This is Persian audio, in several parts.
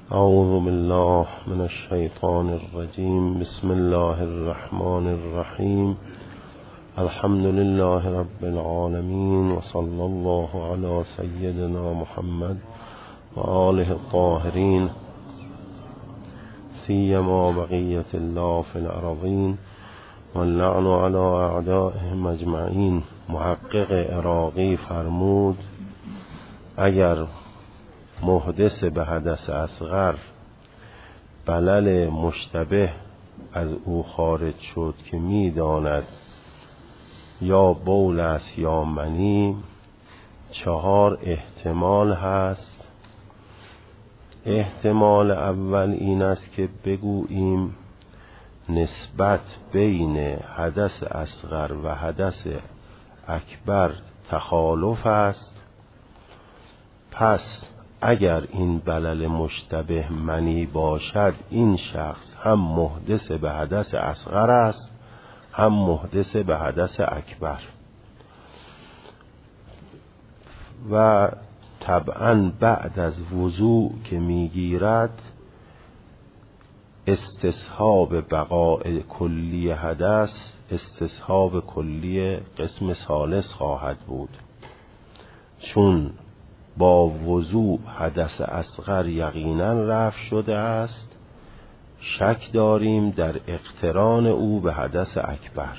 اعوذ بالله من الشیطان الرجیم. بسم الله الرحمن الرحیم. الحمد لله رب العالمین و صلی الله علی سیدنا محمد و آله الطاهرین سیما بقیت الله فی الارضین و اللعن علی اعدائهم اجمعین. محقق عراقی فرمود اگر محدث به حدث اصغر بلل مشتبه از او خارج شد که می داند یا بول است یا منی، 4 احتمال هست. احتمال اول این است که بگوییم نسبت بین حدث اصغر و حدث اکبر تخالف است. پس اگر این بلل مشتبه منی باشد، این شخص هم محدث به حدث اصغر است هم محدث به حدث اکبر. و طبعا بعد از وضوع که میگیرد استصحاب بقاء کلی حدث، استصحاب کلی قسم ثالث خواهد بود، چون با وضوع حدث اصغر یقینا رفع شده است. شک داریم در اقتران او به حدث اکبر.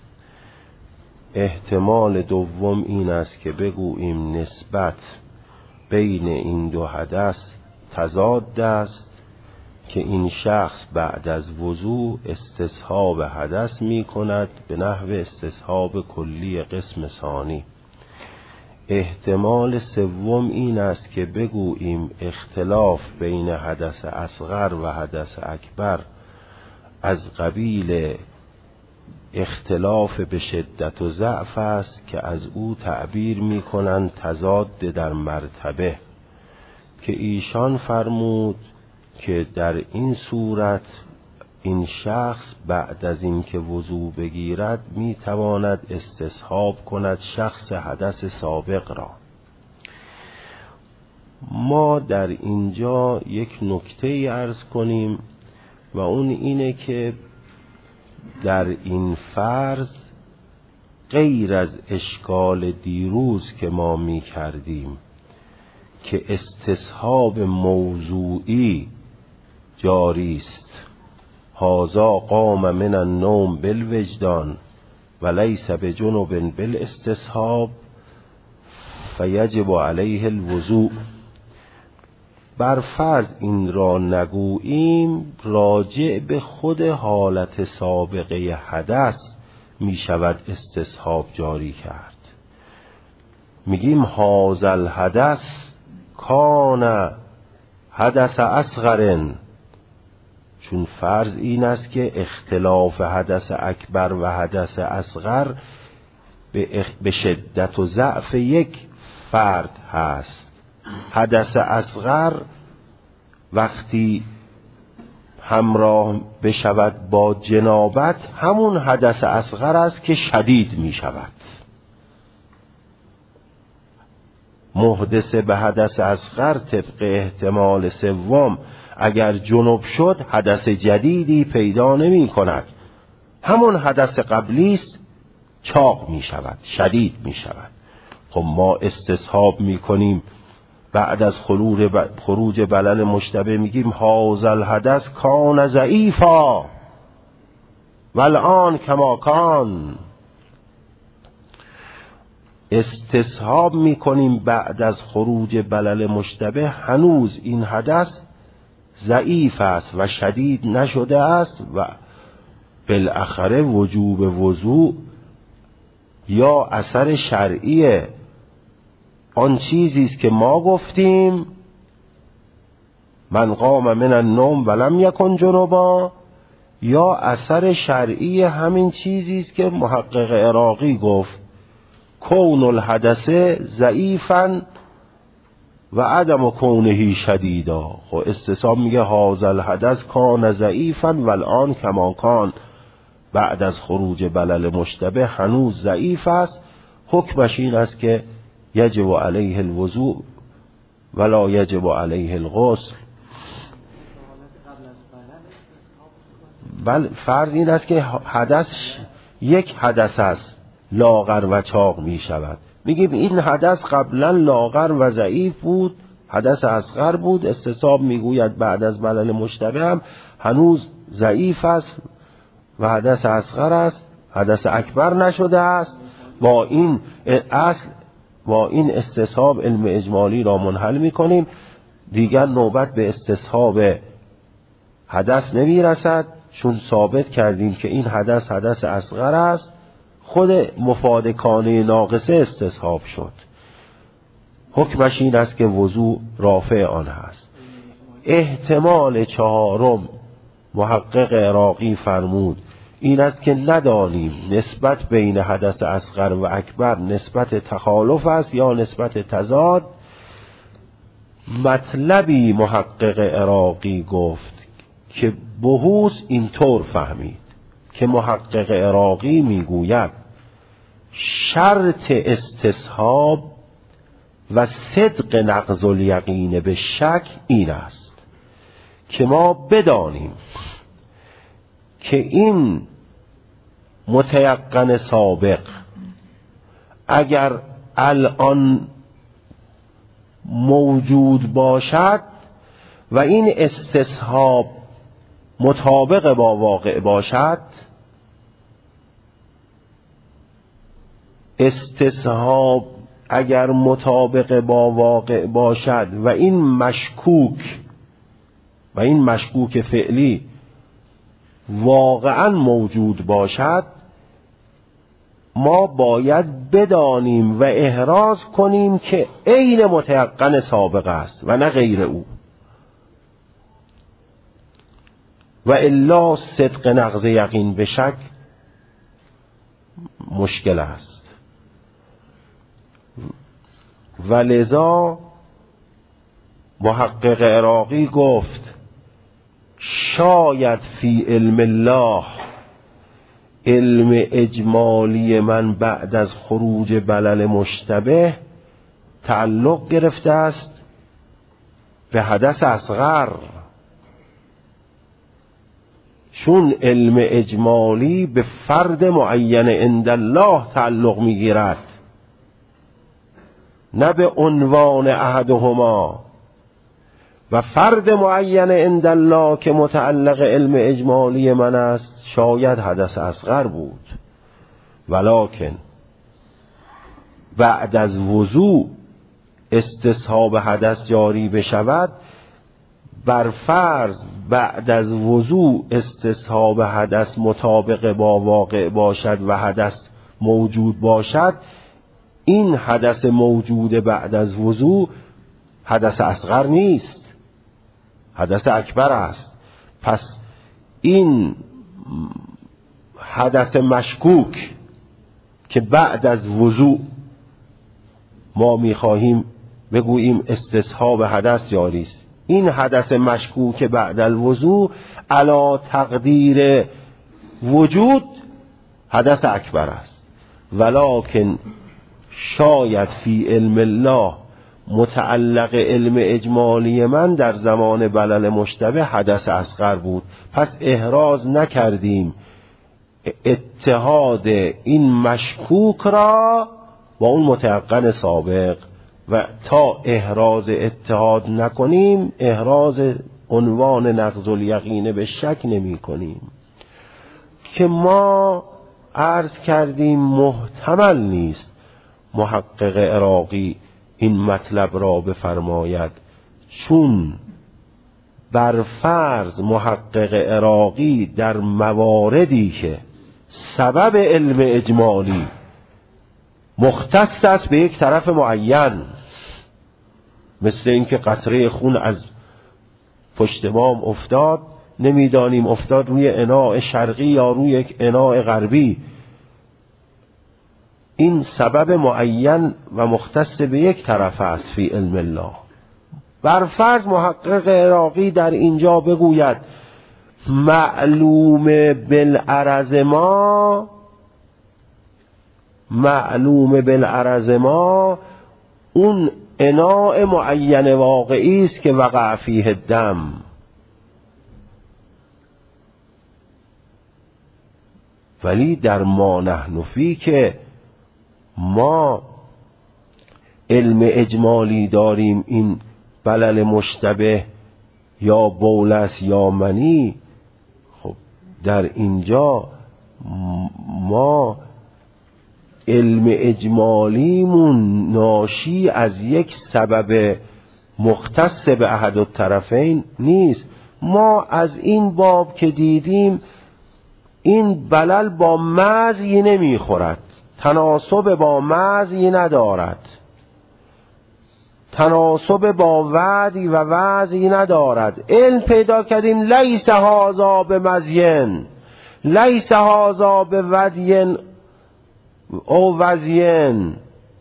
احتمال دوم این است که بگوییم نسبت بین این دو حدث تضاد است، که این شخص بعد از وضوع استصحاب حدث می کند به نحو استصحاب کلی قسم ثانی. احتمال سوم این است که بگوییم اختلاف بین حدث اصغر و حدث اکبر از قبیل اختلاف به شدت و ضعف است، که از او تعبیر می کنند تضاد در مرتبه، که ایشان فرمود که در این صورت این شخص بعد از اینکه وضوع بگیرد می تواند استصحاب کند شخص حدث سابق را. ما در اینجا یک نکته عرض کنیم و اون اینه که در این فرض غیر از اشکال دیروز که ما می کردیم که استصحاب موضوعی جاری است، هذا قام من النوم بالوجدان وليس بجنب بالاستصحاب فیجب علیه الوضوء، بر فرض این را نگوییم، راجع به خود حالت سابقه حدث می شود استصحاب جاری کرد. میگیم هذا الحدث کان حدث اصغر، چون فرض این است که اختلاف حدث اکبر و حدث اصغر به شدت و ضعف یک فرد هست. حدث اصغر وقتی همراه بشود با جنابت، همون حدث اصغر است که شدید می شود. محدث به حدث اصغر طبق احتمال سوم اگر جنب شد حدث جدیدی پیدا نمی کند، همون حدث قبلی است، چاق می شود، شدید می شود. خب ما استصحاب می کنیم بعد از خروج بلل مشتبه، میگیم هذا الحدث کان ضعیفا والآن کما کان. استصحاب می کنیم بعد از خروج بلل مشتبه هنوز این حدث ضعیف است و شدید نشده است و بالاخره وجوب وضوع یا اثر شرعی آن چیزی است که ما گفتیم من قام من النوم ولم یکن جنبا، یا اثر شرعی همین چیزی است که محقق عراقی گفت کون الحدث ضعیفا و عدم کونه شدیدا. خب استصحاب میگه هذا الحدث کان ضعیفا والآن کما کان، بعد از خروج بلل مشتبه هنوز ضعیف است، حکمش این است که یجب علیه الوضوء ولا یجب علیه الغسل. بل فرض این است که حدث یک حدث است لاغر و چاق می شود. میگیم این حدث قبلا لاغر و ضعیف بود، حدث اصغر بود. استصحاب میگوید بعد از بلل مشتبه هم هنوز ضعیف است و حدث اصغر است، حدث اکبر نشده است. با این اصل، با این استصحاب علم اجمالی را منحل میکنیم. دیگر نوبت به استصحاب حدث نمیرسد، چون ثابت کردیم که این حدث حدث اصغر است. خود مفاد کانه ناقصه استصحاب شد. حکمش این است که وضوع رافع آن هست. احتمال چهارم محقق عراقی فرمود این است که ندانیم نسبت بین حدث اصغر و اکبر نسبت تخالف است یا نسبت تضاد. مطلبی محقق عراقی گفت که بحوث اینطور فهمید که محقق عراقی میگوید شرط استصحاب و صدق نقض الیقین به شک این است که ما بدانیم که این متیقن سابق اگر الان موجود باشد و این استصحاب مطابق با واقع باشد، استصحاب اگر مطابق با واقع باشد و این مشکوک فعلی واقعا موجود باشد، ما باید بدانیم و احراز کنیم که عین متیقن سابق است و نه غیر او، و الا صدق نقض یقین به شک مشکل است. ولذا محقق عراقی گفت شاید فی علم الله علم اجمالی من بعد از خروج بلل مشتبه تعلق گرفته است به حدث اصغر، چون علم اجمالی به فرد معین عند الله تعلق میگیرد، نه به عنوان احدهما. و فرد معین عند الله که متعلق علم اجمالی من است شاید حدث اصغر بود، ولکن بعد از وضوع استصحاب حدث جاری بشود، بر فرض بعد از وضوع استصحاب حدث مطابق با واقع باشد و حدث موجود باشد، این حدث موجود بعد از وضوع حدث اصغر نیست، حدث اکبر است. پس این حدث مشکوک که بعد از وضوع ما میخواهیم بگوییم استصحاب حدث جاری است، این حدث مشکوک بعد الوضوع علی تقدیر وجود حدث اکبر است، ولکن شاید فی علم الله متعلق علم اجمالی من در زمان بلل مشتبه حدث اصغر بود. پس احراز نکردیم اتحاد این مشکوک را با اون متیقن سابق، و تا احراز اتحاد نکنیم احراز عنوان نقض الیقین به شک نمی کنیم، که ما عرض کردیم محتمل نیست محقق عراقی این مطلب را بفرماید، چون بر فرض محقق عراقی در مواردی که سبب علم اجمالی مختص است به یک طرف معین، مثل اینکه قطره خون از پشت بام افتاد، نمیدانیم افتاد روی اناء شرقی یا روی یک اناء غربی، این سبب معین و مختص به یک طرف است فی علم الله. بر فرض محقق عراقی در اینجا بگوید معلوم بالعرض ما اون اناء معین واقعی است که وقع فیه الدم، ولی در ما نحن فی که ما علم اجمالی داریم، این بلل مشتبه یا بولس یا منی، خب در اینجا ما علم اجمالیمون ناشی از یک سبب مختص به احد الطرفین نیست. ما از این باب که دیدیم این بلل با مزی نمیخورد، تناسب با مزی ندارد، تناسب با وعدی و وعظی ندارد. علم پیدا کردیم لیس هذا بمزین، لیس هذا بودین او وزین.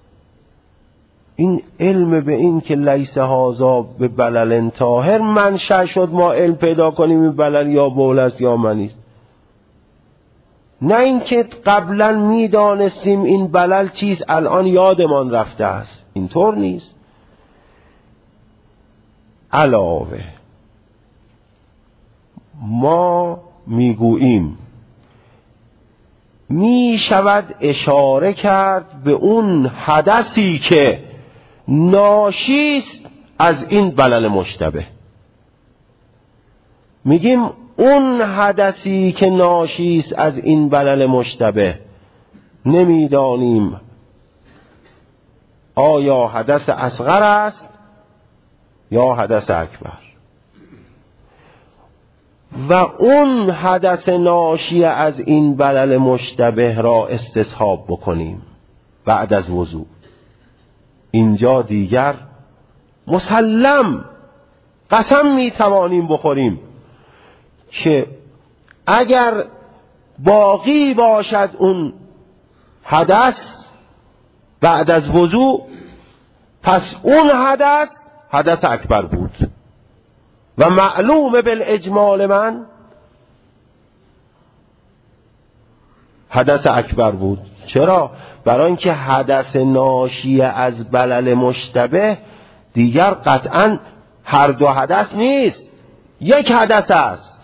این علم به این که لیس هذا به بلل طاهر منشأ شد ما علم پیدا کنیم این بلل یا بولست یا منیست، نه اینکه قبلا میدانستیم این بلل چیز الان یادمان رفته است. اینطور نیست. علاوه ما میگوییم می شود اشاره کرد به اون حدثی که ناشیست از این بلل مشتبه. میگیم اون حدثی که ناشیست از این بلل مشتبه نمیدانیم آیا حدث اصغر است یا حدث اکبر، و اون حدث ناشی از این بلل مشتبه را استصحاب بکنیم بعد از وضوء. اینجا دیگر مسلم قسم میتوانیم بخوریم که اگر باقی باشد اون حدث بعد از وضوء، پس اون حدث اکبر بود و معلوم بالاجمال من حدث اکبر بود. چرا؟ برای اینکه حدث ناشی از بلل مشتبه دیگر قطعا هر دو حدث نیست، یک حدث است،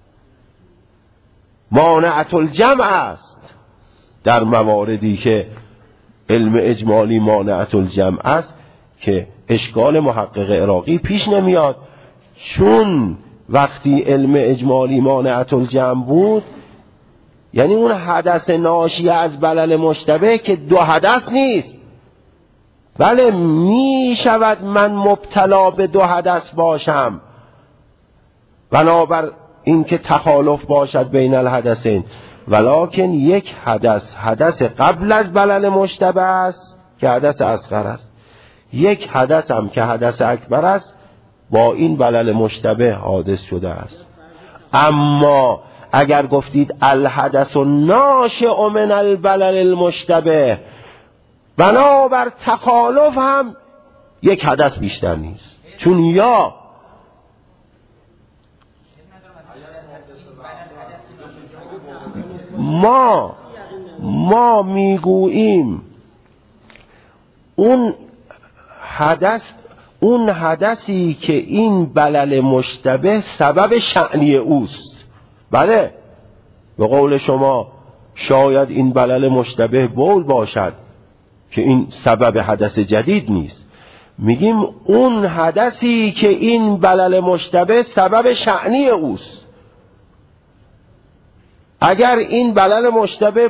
مانعة الجمع است. در مواردی که علم اجمالی مانعة الجمع است که اشکال محقق عراقی پیش نمیاد، چون وقتی علم اجمالی مانعة الجمع بود یعنی اون حدث ناشی از بلل مشتبه که دو حدث نیست. بله می شود من مبتلا به دو حدث باشم بنابر اینکه تخالف باشد بین الحدثین، ولکن یک حدث قبل از بلل مشتبه است که حدث اصغر است، یک حدث هم که حدث اکبر است با این بلل مشتبه حادث شده است. اما اگر گفتید الحدث ناشئ من البلل المشتبه، بنابر تخالف هم یک حدث بیشتر نیست، چون یا ما میگوییم اون حدثی که این بلل مشتبه سبب شأنی اوست. بله به قول شما شاید این بلل مشتبه بول باشد که این سبب حدث جدید نیست. میگیم اون حدثی که این بلل مشتبه سبب شأنی اوست. اگر این بلل مشتبه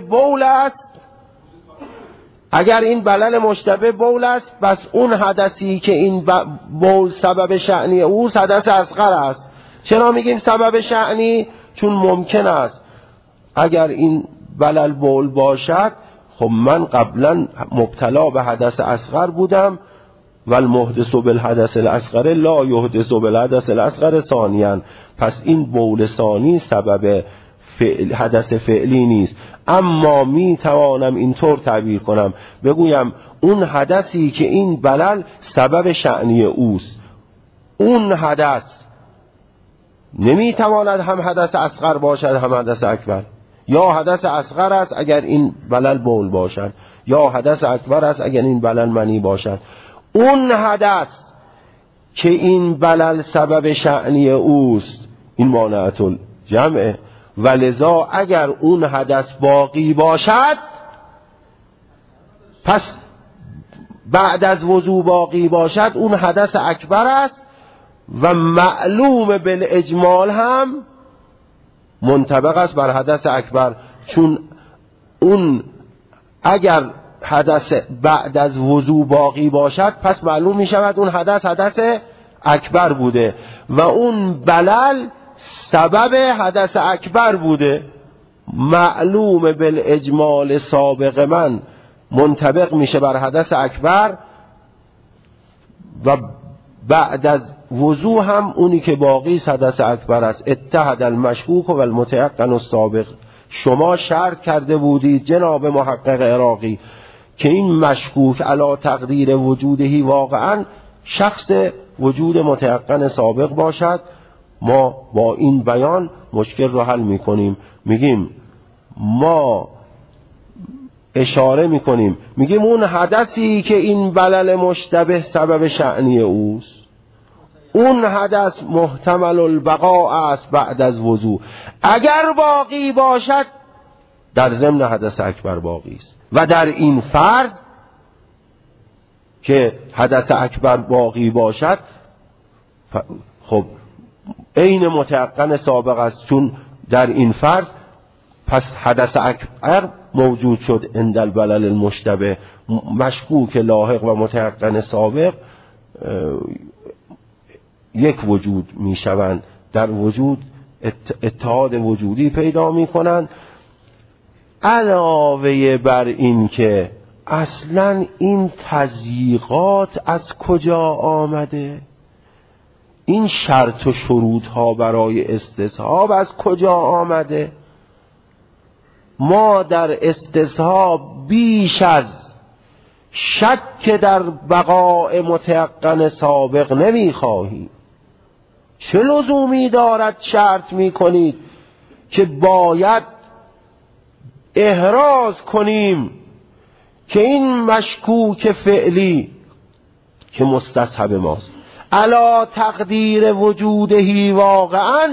بول است، پس اون حدثی که این بول سبب شأنی اوست حدث اصغر است. چرا میگیم سبب شأنی؟ چون ممکن است اگر این بلل بول باشد خب من قبلا مبتلا به حدث اصغر بودم و المحدث بالحدث الاصغر لا یحدث بالحدث الاصغر ثانیاً، پس این بول ثانی سبب حدث فعلی نیست. اما می توانم اینطور تعبیر کنم بگویم اون حدثی که این بلل سبب شأنی اوست، اون حدث نمی تواند هم حدث اصغر باشد هم حدث اکبر، یا حدث اصغر است اگر این بلل بول باشد، یا حدث اکبر است اگر این بلل منی باشد. اون حدث که این بلل سبب شأنی اوست این مانعة الجمع، و لذا اگر اون حدث باقی باشد پس بعد از وضو باقی باشد اون حدث اکبر است و معلوم بالاجمال هم منطبق است بر حدث اکبر، چون اون اگر حدث بعد از وضو باقی باشد پس معلوم می شود اون حدث اکبر بوده و اون بلل سبب حدث اکبر بوده. معلوم بالاجمال سابق من منطبق میشه بر حدث اکبر و بعد از وضو هم اونی که باقی حدث اکبر است. اتحد المشکوک و المتیقن السابق. شما شرط کرده بودید جناب محقق عراقی که این مشکوک علی تقدیر وجودهی واقعا شخص وجود متیقن سابق باشد. ما با این بیان مشکل رو حل میکنیم، میگیم ما اشاره میکنیم میگیم اون حدثی که این بلل مشتبه سبب شأنی اوست اون حدث محتمل البقاء است بعد از وضو. اگر باقی باشد در ضمن حدث اکبر باقی است و در این فرض که حدث اکبر باقی باشد خب عین متیقن سابق است، چون در این فرض پس حدث اکبر موجود شد عند البلل المشتبه. مشکوک لاحق و متیقن سابق یک وجود می شوند، در وجود اتحاد وجودی پیدا می کنند. علاوه بر این که اصلا این تضییقات از کجا آمده، این شرط و شروط ها برای استصحاب از کجا آمده؟ ما در استصحاب بیش از شک در بقاء متیقن سابق نمی خواهیم. چه لزومی دارد شرط می کنید که باید احراز کنیم که این مشکوک فعلی که مستصحب ماست علا تقدیر وجودهی واقعا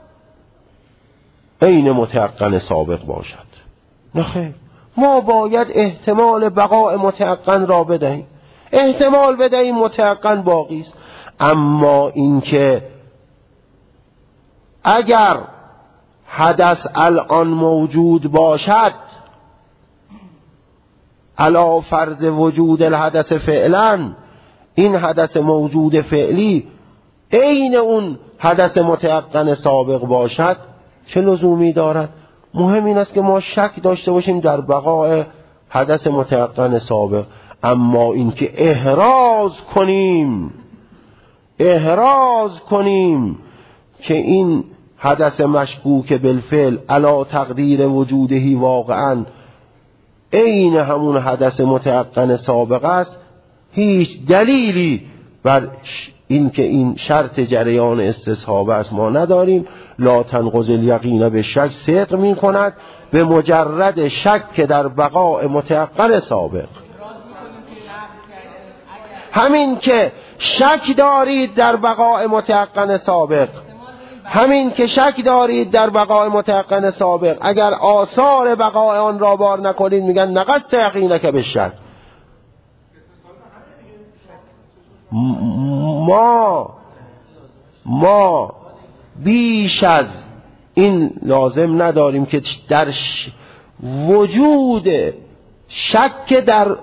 عین متیقن سابق باشد؟ نخیر، ما باید احتمال بقاء متیقن را بدهیم، احتمال بدهیم متیقن باقی است. اما اینکه اگر حدث الان موجود باشد علا فرض وجود الحدث فعلا، این حدث موجود فعلی عین اون حدث متیقن سابق باشد، چه لزومی دارد؟ مهم این است که ما شک داشته باشیم در بقاء حدث متیقن سابق. اما این که احراز کنیم که این حدث مشکوک بالفعل علا تقدیر وجودهی واقعا عین همون حدث متیقن سابق است، هیچ دلیلی بر این که این شرط جریان استصحاب است ما نداریم. لا تنقض الیقین به شک صدق می کند به مجرد شک در بقاء متیقن سابق. همین که شک دارید در بقاء متیقن سابق، اگر آثار بقاء آن را بار نکنید میگن نقض یقینک به شک. ما بیش از این لازم نداریم که در وجود شک در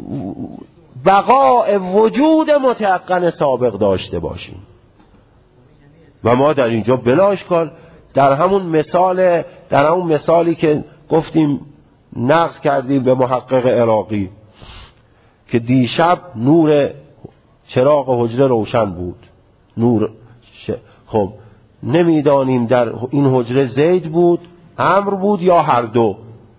بقاء وجود متیقن سابق داشته باشیم. و ما در اینجا بلا اشکال در همون مثالی که گفتیم نقض کردیم به محقق عراقی که دیشب نور چراغ حجره روشن بود، خب نمیدانیم در این حجره زید بود، عمرو بود یا هر دو،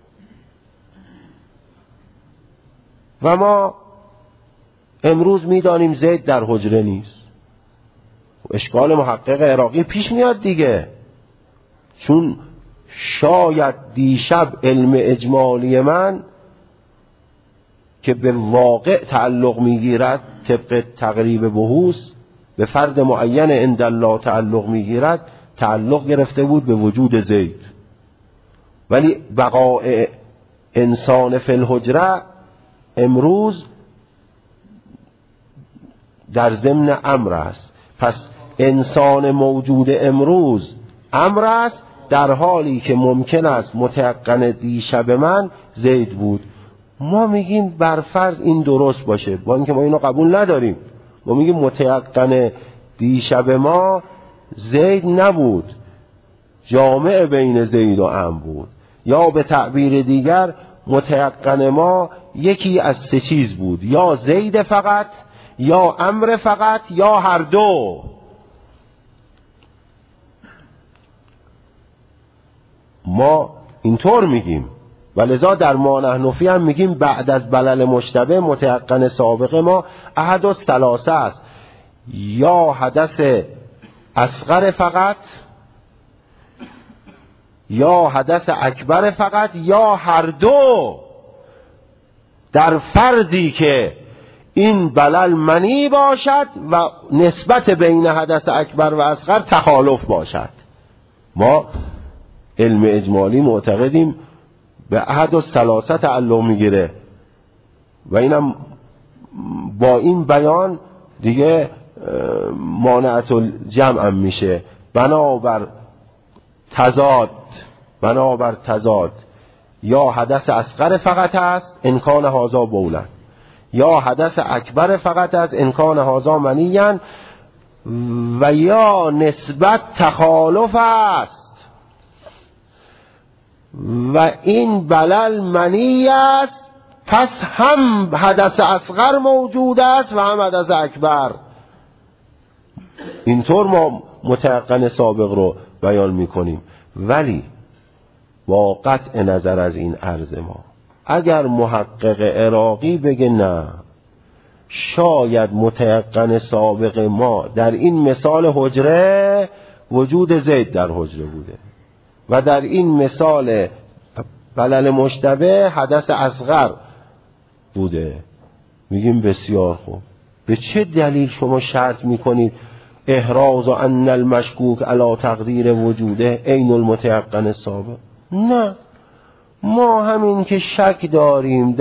و ما امروز میدانیم زید در حجره نیست. اشکال محقق عراقی پیش میاد دیگه، چون شاید دیشب علم اجمالی من که به واقع تعلق میگیرد طبق تقریب بحوث به فرد معین عند الله تعلق میگیرد، تعلق گرفته بود به وجود زید. ولی بقاء انسان فی الحجره امروز در ضمن امر است. پس انسان موجود امروز امر است، در حالی که ممکن است متیقن دیشب من زید بود. ما میگیم برفرض این درست باشه، با اینکه ما اینو قبول نداریم. ما میگیم متیقن دیشب ما زید نبود، جامع بین زید و عمرو بود. یا به تعبیر دیگر متیقن ما یکی از سه چیز بود، یا زید فقط، یا عمرو فقط، یا هر دو. ما اینطور میگیم. ولذا در ما نحن فی هم میگیم بعد از بلل مشتبه متیقن سابق ما احد الثلاثه است، یا حدث اصغر فقط، یا حدث اکبر فقط، یا هر دو، در فرضی که این بلل منی باشد و نسبت بین حدث اکبر و اصغر تخالف باشد. ما علم اجمالی معتقدیم به احد الثلاثه تعلق میگیره و اینم با این بیان دیگه مانعت الجمع هم میشه. بنابر تضاد یا حدث اصغر فقط است امکان هذا بولا، یا حدث اکبر فقط است امکان هذا منیًا، و یا نسبت تخالف است و این بلل منی است، پس هم حدث اصغر موجود است و هم حدث اکبر. اینطور ما متیقن سابق رو بیان میکنیم. ولی با قطع نظر از این عرض ما، اگر محقق عراقی بگه نه، شاید متیقن سابق ما در این مثال حجره وجود زید در حجره بوده و در این مثال بلل مشتبه حدث اصغر بوده، میگیم بسیار خوب. به چه دلیل شما شرط میکنید احراز و ان المشکوک علی تقدیر وجوده عین المتیقن سابق؟ نه، ما همین که شک داریم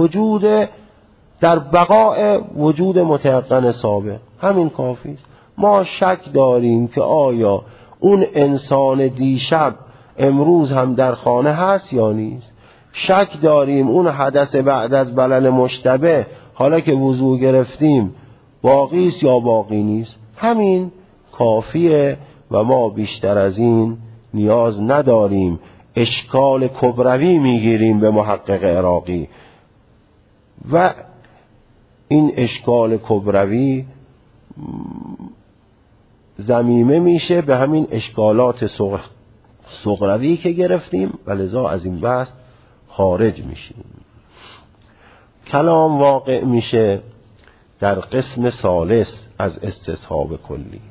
در بقاء وجود متیقن سابق، همین کافی است. ما شک داریم که آیا اون انسان دیشب امروز هم در خانه هست یا نیست. شک داریم اون حدث بعد از بلل مشتبه حالا که وضو گرفتیم باقی است یا باقی نیست. همین کافیه و ما بیشتر از این نیاز نداریم. اشکال کبروی میگیریم به محقق عراقی و این اشکال کبروی ضمیمه میشه به همین اشکالات صغروی که گرفتیم و لذا از این بحث خارج میشیم. کلام واقع میشه در قسم ثالث از استصحاب کلی.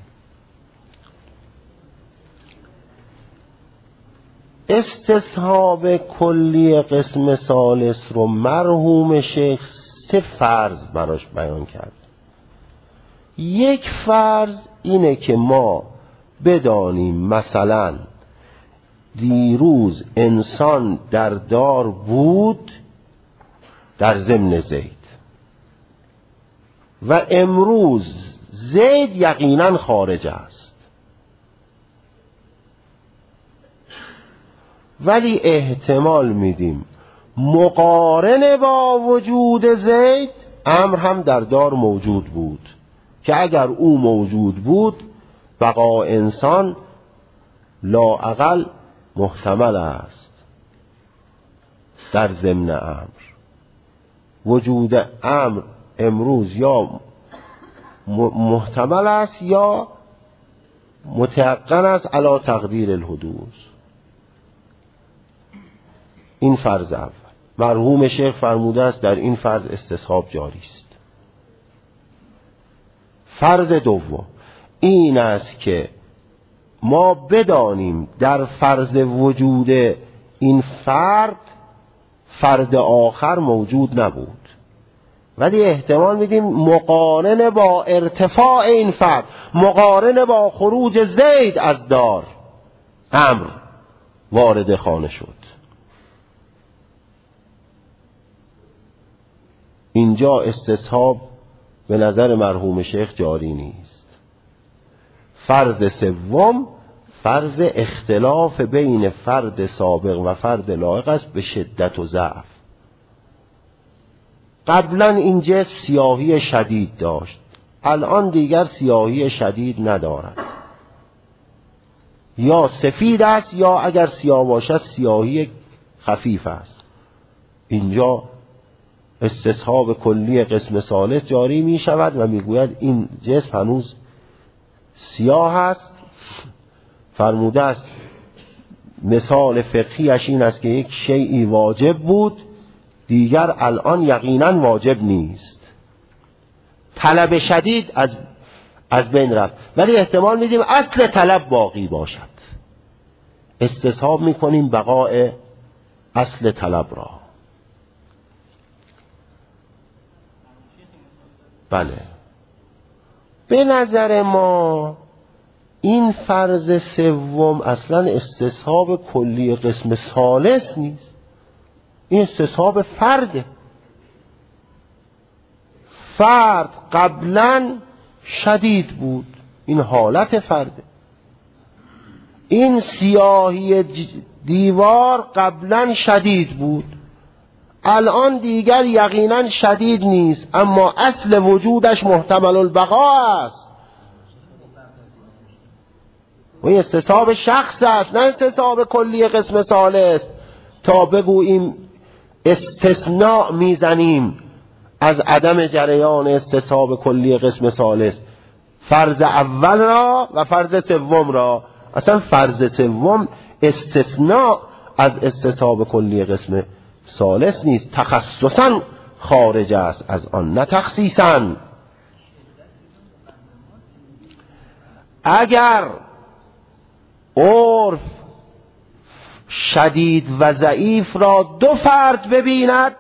استصحاب کلی قسم ثالث رو مرحوم شیخ سه فرض براش بیان کرد. یک فرض اینه که ما بدانیم مثلا دیروز انسان در دار بود در ضمن زید و امروز زید یقینا خارج است، ولی احتمال میدیم مقارن با وجود زید امر هم در دار موجود بود که اگر او موجود بود بقا انسان لااقل محتمل است در ضمن امر. وجود امر امروز یا محتمل است یا متیقن است علی تقدیر الحدوث. این فرض اول. مرحوم شیخ فرموده است در این فرض استصحاب جاری است. فرض دوم این است که ما بدانیم در فرض وجود این فرد آخر موجود نبود، ولی احتمال میدیم مقارن با ارتفاع این فرد، مقارن با خروج زید از دار امر وارد خانه شد. اینجا استصحاب به نظر مرحوم شیخ جاری نیست. فرض سوم فرض اختلاف بین فرد سابق و فرد لاحق است به شدت و ضعف. قبلا این جسم سیاهی شدید داشت، الان دیگر سیاهی شدید ندارد، یا سفید است یا اگر سیاه باشد سیاهی خفیف است. اینجا استصحاب کلی قسم ثالث جاری می شود و می گوید این جسم هنوز سیاه است. فرموده است مثال فقهیش این است که یک شیئی واجب بود دیگر الان یقینا واجب نیست، طلب شدید از بین رفت، ولی احتمال میدیم اصل طلب باقی باشد. استصحاب میکنیم بقاء اصل طلب را. بله، به نظر ما این فرض سوم اصلا استصحاب کلی قسم ثالث نیست، این استصحاب فرده. فرد قبلا شدید بود، این حالت فرده. این سیاهی دیوار قبلا شدید بود، الان دیگر یقینا شدید نیست، اما اصل وجودش محتمل البقاء است. و این استصحاب شخص است، نه استصحاب کلی قسم ثالث. تا بگوییم استثناء میزنیم از عدم جریان استصحاب کلی قسم ثالث، فرض اول را و فرض سوم را. اصلا فرض سوم استثناء از استصحاب کلی قسم ثالث نیست، تخصصا خارج است از آن، نه تخصیصا. اگر عرف شدید و ضعیف را دو فرد ببیند،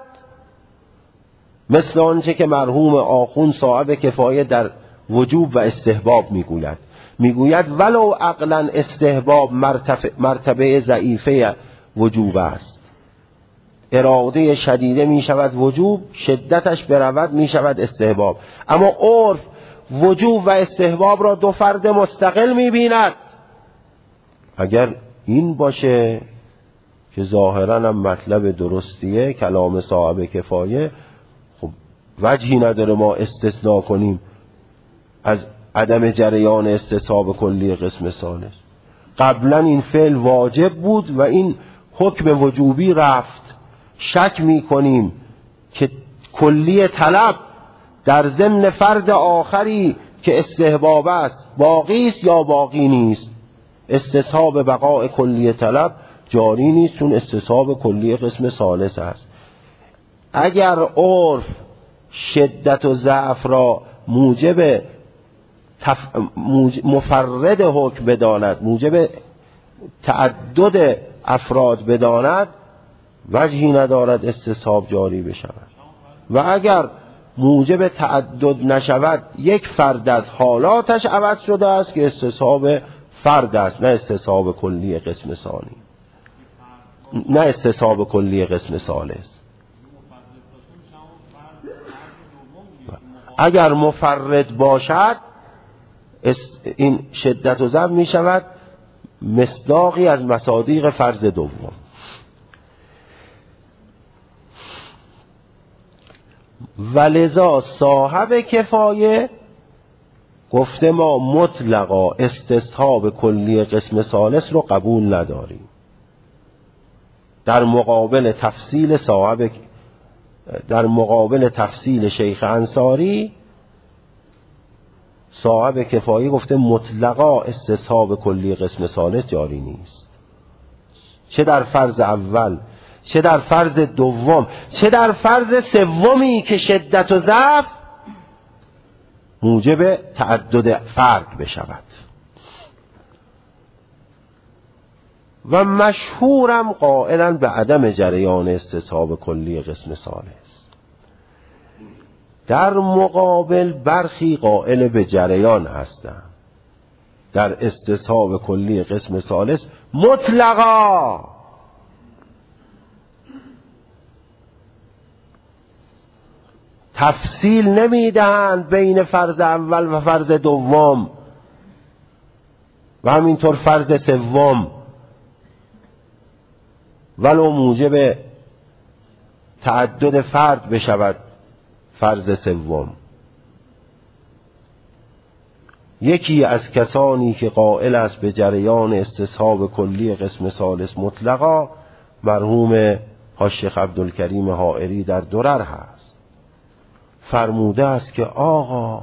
مثل آنچه که مرحوم آخوند صاحب کفایه در وجوب و استحباب میگوید ولو عقلا استحباب مرتبه ضعیفه وجوب است، اراده شدیده می شود وجوب، شدتش برود می شود استحباب. اما عرف وجوب و استحباب را دو فرد مستقل می بیند. اگر این باشه که ظاهرا هم مطلب درستیه کلام صاحب کفایه، خب وجهی نداره ما استثناء کنیم از عدم جریان استصحاب کلی قسم ثالث. قبلا این فعل واجب بود و این حکم وجوبی رفت. شک می کنیم که کلی طلب در ضمن فرد آخری که استحباب است باقی است یا باقی نیست. استصحاب بقاء کلی طلب جاری نیست، چون استصحاب کلی قسم ثالث است. اگر عرف شدت و ضعف را موجب مفرد حکم بداند، موجب تعدد افراد بداند، وجهی ندارد استصحاب جاری بشود. و اگر موجب تعدد نشود، یک فرد از حالاتش عوض شده است که استصحاب فرد است، نه استصحاب کلی قسم ثانی، نه استصحاب کلی قسم ثالث. اگر مفرد باشد این شدت و ضعف می شود مصداقی از مصادیق فرض دوم. ولذا صاحب کفایه گفته ما مطلقا استصحاب کلی قسم ثالث رو قبول نداریم. در مقابل تفصیل شیخ انصاری صاحب کفایه گفته مطلقا استصحاب کلی قسم ثالث جاری نیست، چه در فرض اول، چه در فرض دوم، چه در فرض سومی که شدت و ضعف موجب تعدد فرد بشود. و مشهورم قائلا به عدم جریان استصحاب کلی قسم ثالث. در مقابل برخی قائل به جریان هستند در استصحاب کلی قسم ثالث مطلقا. تفصیل نمیدهند بین فرض اول و فرض دوم و همینطور فرض سوم، ولو موجب تعدد فرد بشود فرض سوم. یکی از کسانی که قائل است به جریان استصحاب کلی قسم ثالث مطلقا مرحوم حاج عبدالکریم حائری در درر هست، فرموده است که آقا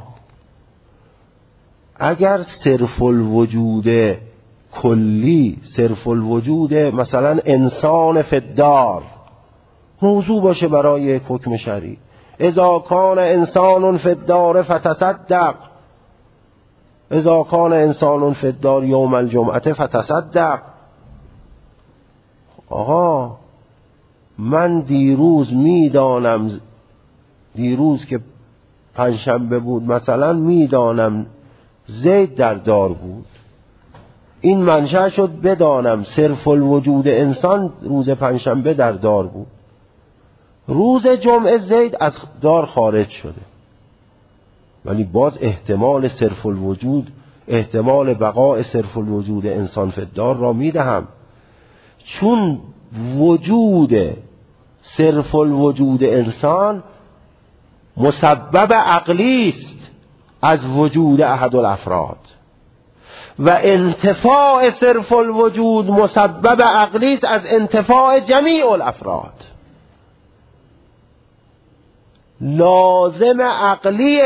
اگر صرف الوجود کلی، صرف الوجود مثلا انسان فدار موضوع باشه برای حکم شرعی، اذا کان انسان فدار فتصدق، اذا کان انسان فدار یوم الجمعه فتصدق. آقا من دیروز میدانم، دیروز که پنجشنبه بود مثلا، میدانم زید در دار بود، این منشأ شد بدانم صرف الوجود انسان روز پنجشنبه در دار بود، روز جمعه زید از دار خارج شده، ولی باز احتمال صرف الوجود، احتمال بقاء صرف الوجود انسان فدار را میدهم، چون وجود صرف الوجود انسان مسبب عقلی است از وجود احد الافراد و انتفاع صرف الوجود مسبب عقلی است از انتفاع جمیع الافراد. لازم عقلی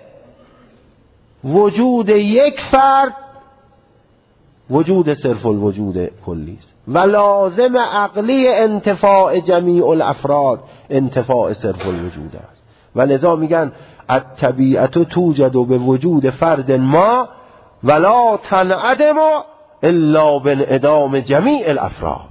وجود یک فرد وجود صرف الوجود کلی است و لازم عقلی انتفاع جمیع الافراد انتفاع صرف الوجود است، و لذا میگن الطبیعت توجد به وجود فرد ما ولا تنعدم الا بانعدام جمیع الافراد.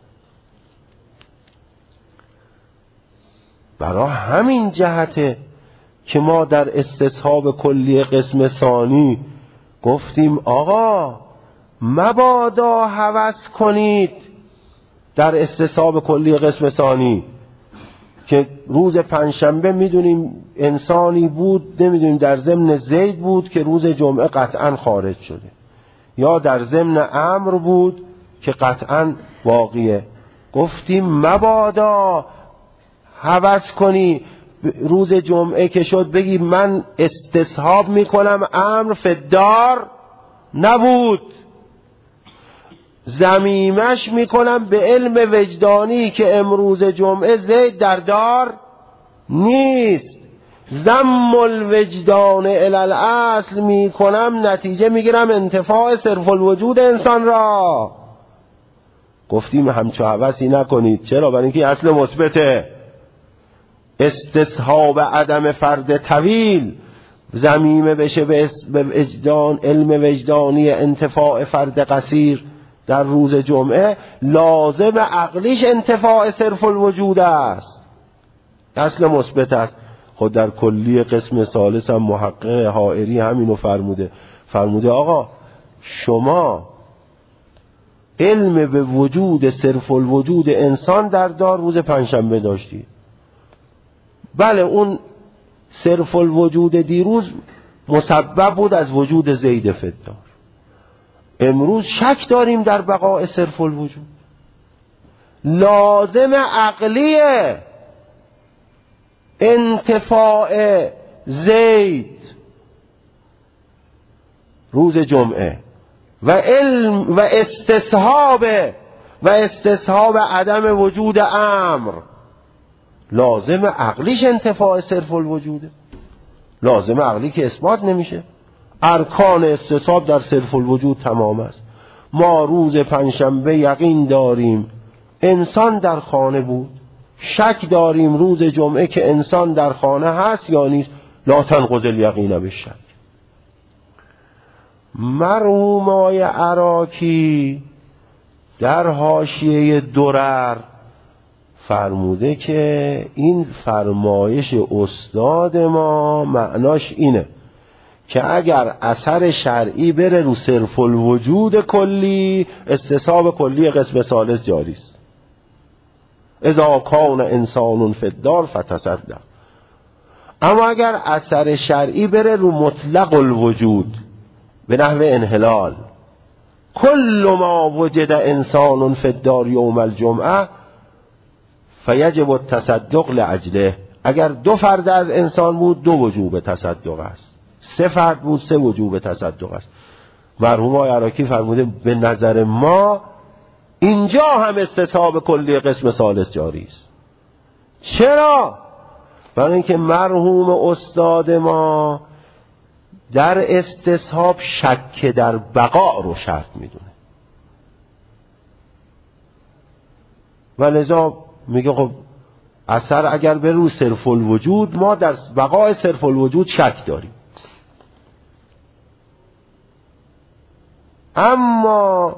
برای همین جهته که ما در استصحاب کلی قسم ثانی گفتیم آقا مبادا هوس کنید در استصحاب کلی قسم ثانی که روز پنجشنبه میدونیم انسانی بود، نمیدونیم در ضمن زید بود که روز جمعه قطعا خارج شده، یا در ضمن امر بود که قطعا واقعه. گفتیم مبادا هوس کنی روز جمعه که شد بگی من استصحاب میکنم امر فدار نبود، ضمیمش میکنم به علم وجدانی که امروز جمعه زید در دار نیست، ضم الوجدان الی الاصل میکنم، نتیجه میگیرم انتفاع صرف الوجود انسان را. گفتیم همچو هوسی نکنید. چرا؟ برای اینکه اصل مثبته. استصحاب عدم فرد طویل ضمیمه بشه به وجدان، علم وجدانی انتفاع فرد قصیر در روز جمعه، لازم عقلیش انتفاع صرف الوجود است، اصل مثبت است. خود در کلی قسم ثالث هم محقق حائری همینو فرموده آقا شما علم به وجود صرف الوجود انسان در دار روز پنجشنبه داشتید، بله اون صرف الوجود دیروز مسبب بود از وجود زید فدار، امروز شک داریم در بقاء صرف الوجود، لازم عقلی انتفاع زید روز جمعه و علم و استصحاب عدم وجود امر، لازم عقلیش انتفاع صرف الوجوده، لازم عقلی که اثبات نمیشه. ارکان استصحاب در صرف الوجود تمام است. ما روز پنجشنبه یقین داریم انسان در خانه بود، شک داریم روز جمعه که انسان در خانه هست یا نیست، لا تنقض الیقین بالشک. مرحوم آقای عراقی در حاشیه درر فرموده که این فرمایش استاد ما معناش اینه که اگر اثر شرعی بره رو صرف الوجود کلی، استصحاب کلی قسم ثالث جاری است. اذا کان انسان فدار فتصدق. اما اگر اثر شرعی بره رو مطلق الوجود به نحو انحلال، کل ما وجد انسان فی الدار یوم الجمعه فیجب التصدق لأجله. اگر 2 فرد از انسان بود 2 وجوب تصدق است، 3 فرد بود 3 وجوب تصدق است. مرحوم آقای عراقی فرموده به نظر ما اینجا هم استصحاب کلی قسم ثالث جاری است. چرا؟ برای اینکه مرحوم استاد ما در استصحاب شک در بقا رو شرط میدونه و لذا میگه خب اثر اگر به رو صرف الوجود، ما در بقای صرف الوجود شک داریم. اما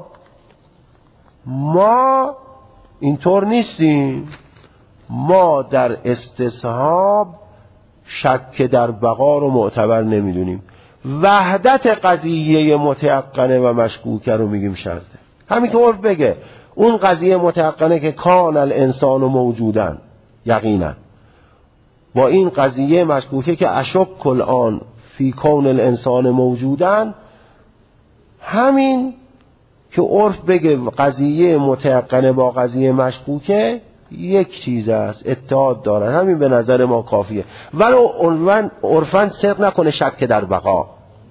ما اینطور نیستیم، ما در استصحاب شک در بقا رو معتبر نمیدونیم. وحدت قضیه متیقنه و مشکوکه رو میگیم شرطه. همین که عرف بگه اون قضیه متیقنه که کان الانسان موجودن یقینا، با این قضیه مشکوکه که اشک الان فی کون الانسان موجودن، همین که عرف بگه قضیه متیقنه با قضیه مشکوکه یک چیز است، اتحاد دارن، همین به نظر ما کافیه. ولو عرفاً صدق نکنه شک در بقا.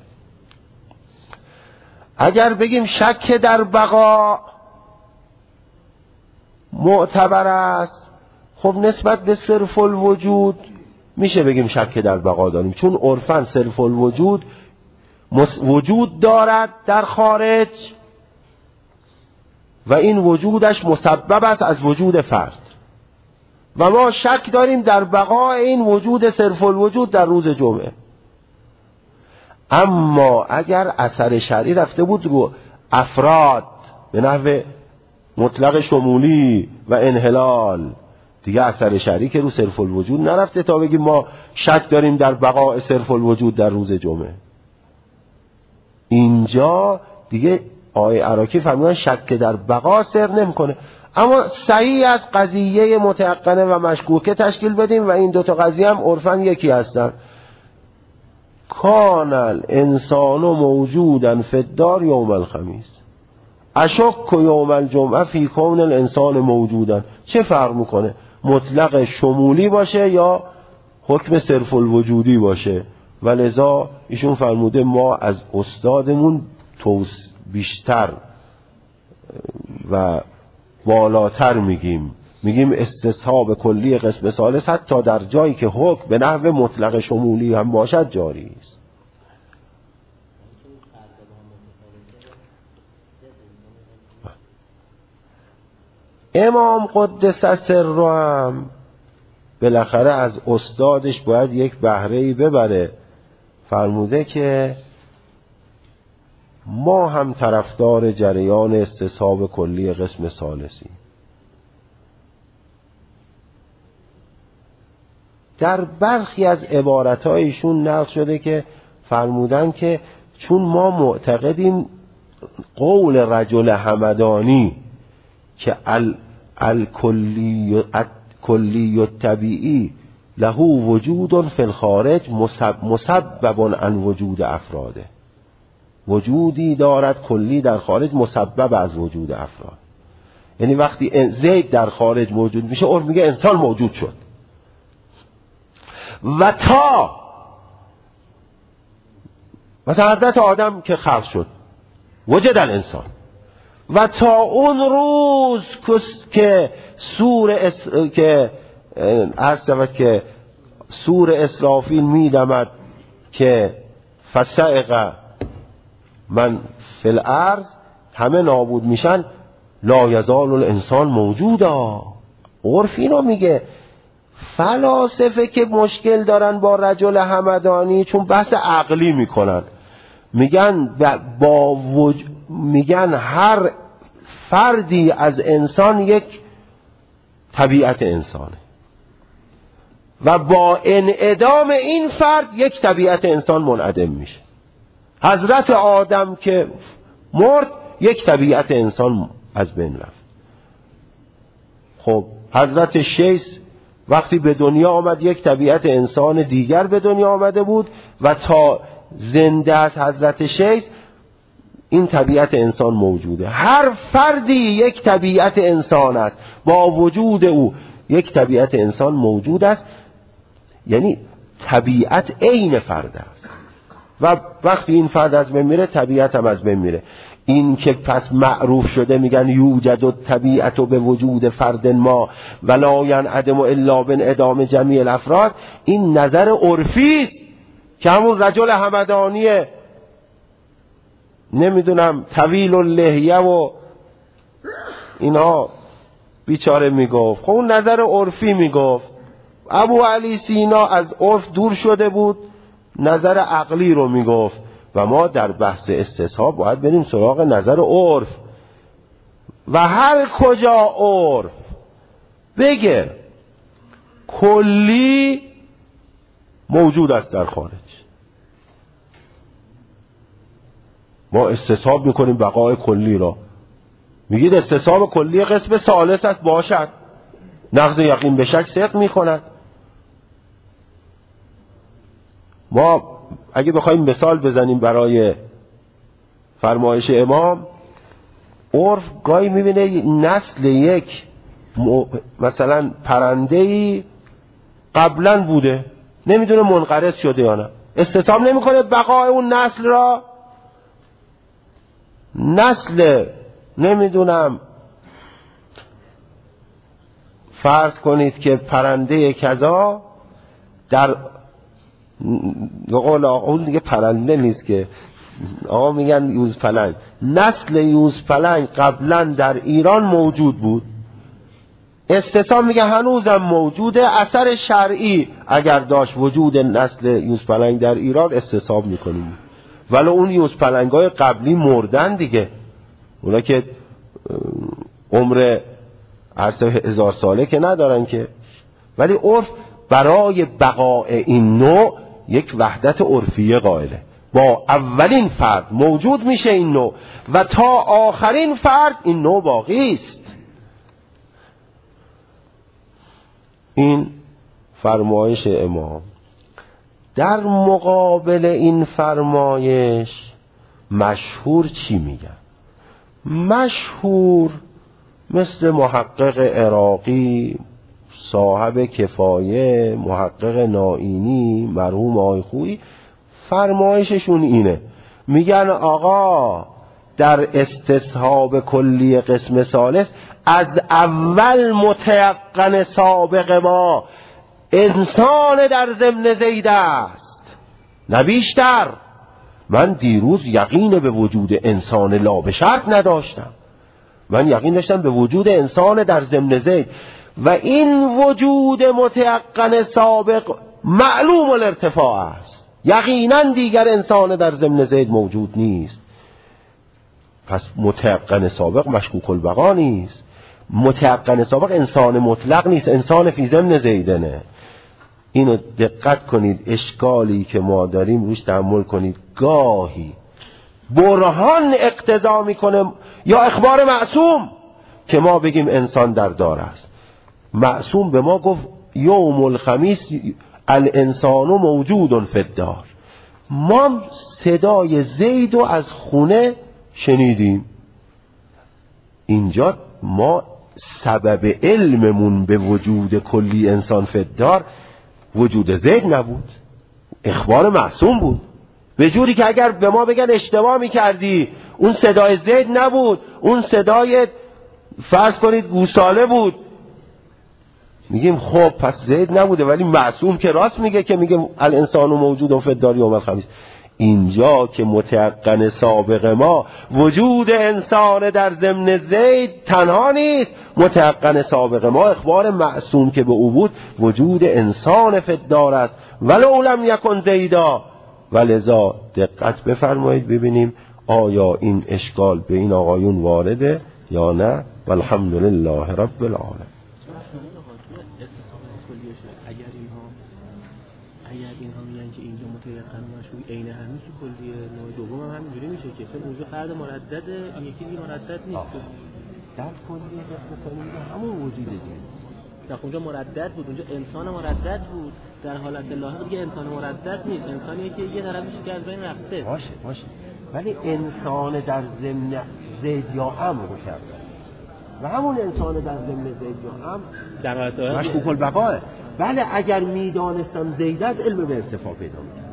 اگر بگیم شک در بقا معتبر است، خب نسبت به صرف الوجود میشه بگیم شک در بقا داریم، چون عرفاً صرف الوجود وجود دارد در خارج و این وجودش مسبب است از وجود فرد و ما شک داریم در بقای این وجود صرف الوجود در روز جمعه. اما اگر اثر شرعی رفته بود رو افراد به نحو مطلق شمولی و انحلال، دیگه اثر شرعی که رو صرف الوجود نرفته تا بگیم ما شک داریم در بقای صرف الوجود در روز جمعه. اینجا دیگه آقای عراقی فرمودن شک در بقا سر نمیکنه. اما صحیح از قضیه متیقنه و مشکوکه تشکیل بدیم و این 2 تا قضیه هم عرفاً یکی هستن. کان الانسان موجودا فی الدار یوم الخمیس اشک یوم الجمعه فی کون الانسان موجودا. چه فرق میکنه مطلق شمولی باشه یا حکم صرف الوجودی باشه؟ و لذا ایشون فرموده ما از استادمون بیشتر و بالاتر میگیم استصحاب کلی قسم ثالث حتی در جایی که حکم به نحو مطلق شمولی هم باشد جاری است. امام قدس سره هم بالاخره از استادش باید یک بهره‌ای ببره. فرموده که ما هم طرفدار جریان استصحاب کلی قسم ثالثی. در برخی از عبارتایشون نقل شده که فرمودن که چون ما معتقدیم قول رجل همدانی که الکلی الطبیعی له وجود فی الخارج مسبب عن وجود افراده، وجودی دارد کلی در خارج مسبب از وجود افراد. یعنی وقتی زید در خارج موجود میشه عرف میگه انسان موجود شد و تا مثلا حضرت آدم که خلق شد وجد الانسان و تا اون روز که سور اسرافیل میدمد که فسائق من فی الارض همه نابود میشن، لا یزال الانسان موجودا. عرف اینو میگه. فلاسفه که مشکل دارن با رجل همدانی چون بحث عقلی میکنن، میگن هر فردی از انسان یک طبیعت انسانه و با انعدام این فرد یک طبیعت انسان منعدم میشه. حضرت آدم که مرد یک طبیعت انسان از بین رفت. خب حضرت شیس وقتی به دنیا آمد یک طبیعت انسان دیگر به دنیا آمده بود و تا زنده از حضرت شیخ این طبیعت انسان موجوده. هر فردی یک طبیعت انسان است، با وجود او یک طبیعت انسان موجود است، یعنی طبیعت عین فرد است و وقتی این فرد از بین میره طبیعت هم از بین میره. این که پس معروف شده میگن یوجد الطبیعت به وجود فرد ما ولا ینعدم الا بانعدام جمیع الافراد، این نظر عرفی است که همون رجل همدانیه نمیدونم طویل اللحیه و اینا بیچاره میگفت. خب اون نظر عرفی میگفت. ابو علی سینا از عرف دور شده بود، نظر عقلی رو میگفت و ما در بحث استصحاب باید بریم سراغ نظر عرف و هر کجا عرف بگه کلی موجود است در خارج، ما استصحاب میکنیم بقای کلی را. میگید استصحاب کلی قسم ثالث است، باشد نقض یقین به شک صدق میکند. ما اگه بخوایم مثال بزنیم برای فرمایش امام، عرف گاهی میبینه نسل یک مثلا پرنده‌ای قبلا بوده، نمیدونه منقرض شده یا نه، استصحاب نمیکنه بقای اون نسل را. نسل نمیدونم فرض کنید که پرنده کذا در قول آقا اون دیگه پرنده نیست که آقا میگن یوز پلنگ، نسل یوز پلنگ قبلا در ایران موجود بود، استصحاب میگه هنوزم موجوده، اثر شرعی اگر داشت وجود نسل یوز پلنگ در ایران استصحاب میکنیم. ولی اون یوز پلنگای قبلی مردن دیگه، اونا که عمر عرصه 1000 ساله که ندارن که. ولی عرف برای بقای این نوع یک وحدت عرفیه قائله، با اولین فرد موجود میشه این نوع و تا آخرین فرد این نوع باقی است. این فرمایش امام. در مقابل این فرمایش مشهور چی میگن؟ مشهور مثل محقق عراقی، صاحب کفایه، محقق نائینی، مرحوم آیخویی، فرمایششون اینه، میگن آقا در استصحاب کلی قسم ثالث از اول متیقن سابق ما انسان در ضمن زید است، نه بیشتر. من دیروز یقین به وجود انسان لا به شرط نداشتم، من یقین داشتم به وجود انسان در ضمن زید و این وجود متیقن سابق معلوم الارتفاع است، یقینا دیگر انسان در ضمن زید موجود نیست. پس متیقن سابق مشکوک البقا نیست، متیقن سابق انسان مطلق نیست، انسان فی ضمن زیدنه. اینو دقت کنید، اشکالی که ما داریم روش تأمل کنید. گاهی برهان اقتضا میکنه یا اخبار معصوم که ما بگیم انسان در دار است. معصوم به ما گفت یوم الخمیس الانسان موجود فی الدار، ما صدای زید رو از خونه شنیدیم. اینجا ما سبب علممون به وجود کلی انسان فی الدار وجود زید نبود، اخبار معصوم بود. به جوری که اگر به ما بگن اشتباه میکردی، اون صدای زید نبود، اون صدای فرض کنید گوساله بود، میگیم خب پس زید نبوده، ولی معصوم که راست میگه که میگه الانسان موجود فی الدار یوم الخمیس. اینجا که متیقن سابق ما وجود انسان در ضمن زید تنها نیست، متیقن سابق ما اخبار معصوم که به او بود وجود انسان فی الدار است ولو لم یکن زیدا. ولذا دقت بفرمایید ببینیم آیا این اشکال به این آقایون وارده یا نه. والحمدلله رب العالمین. اگر اینها میگن که اینجا متیقن و مشهور عین همین تو کلیه نوع دوم هم همینجوری میشه که چون اونجا فرد مردد، این یکی دیگه مردد نیست. در کلیه قسم ثانی همون وجود دیگه نه اونجا مردد بود، اونجا انسان مردد بود. در حالت لاحق دیگه انسان مردد نیست، انسانیه که یه طرفش که از بین رفته. باشه ولی انسان در ضمن زید یا امر رو کرده و همون انسان در ضمن زید یا امر در حالت لاحق مشکوک البقاه. بله اگر میدانستم زید از علم به ارتفاع پیدا می‌کرد.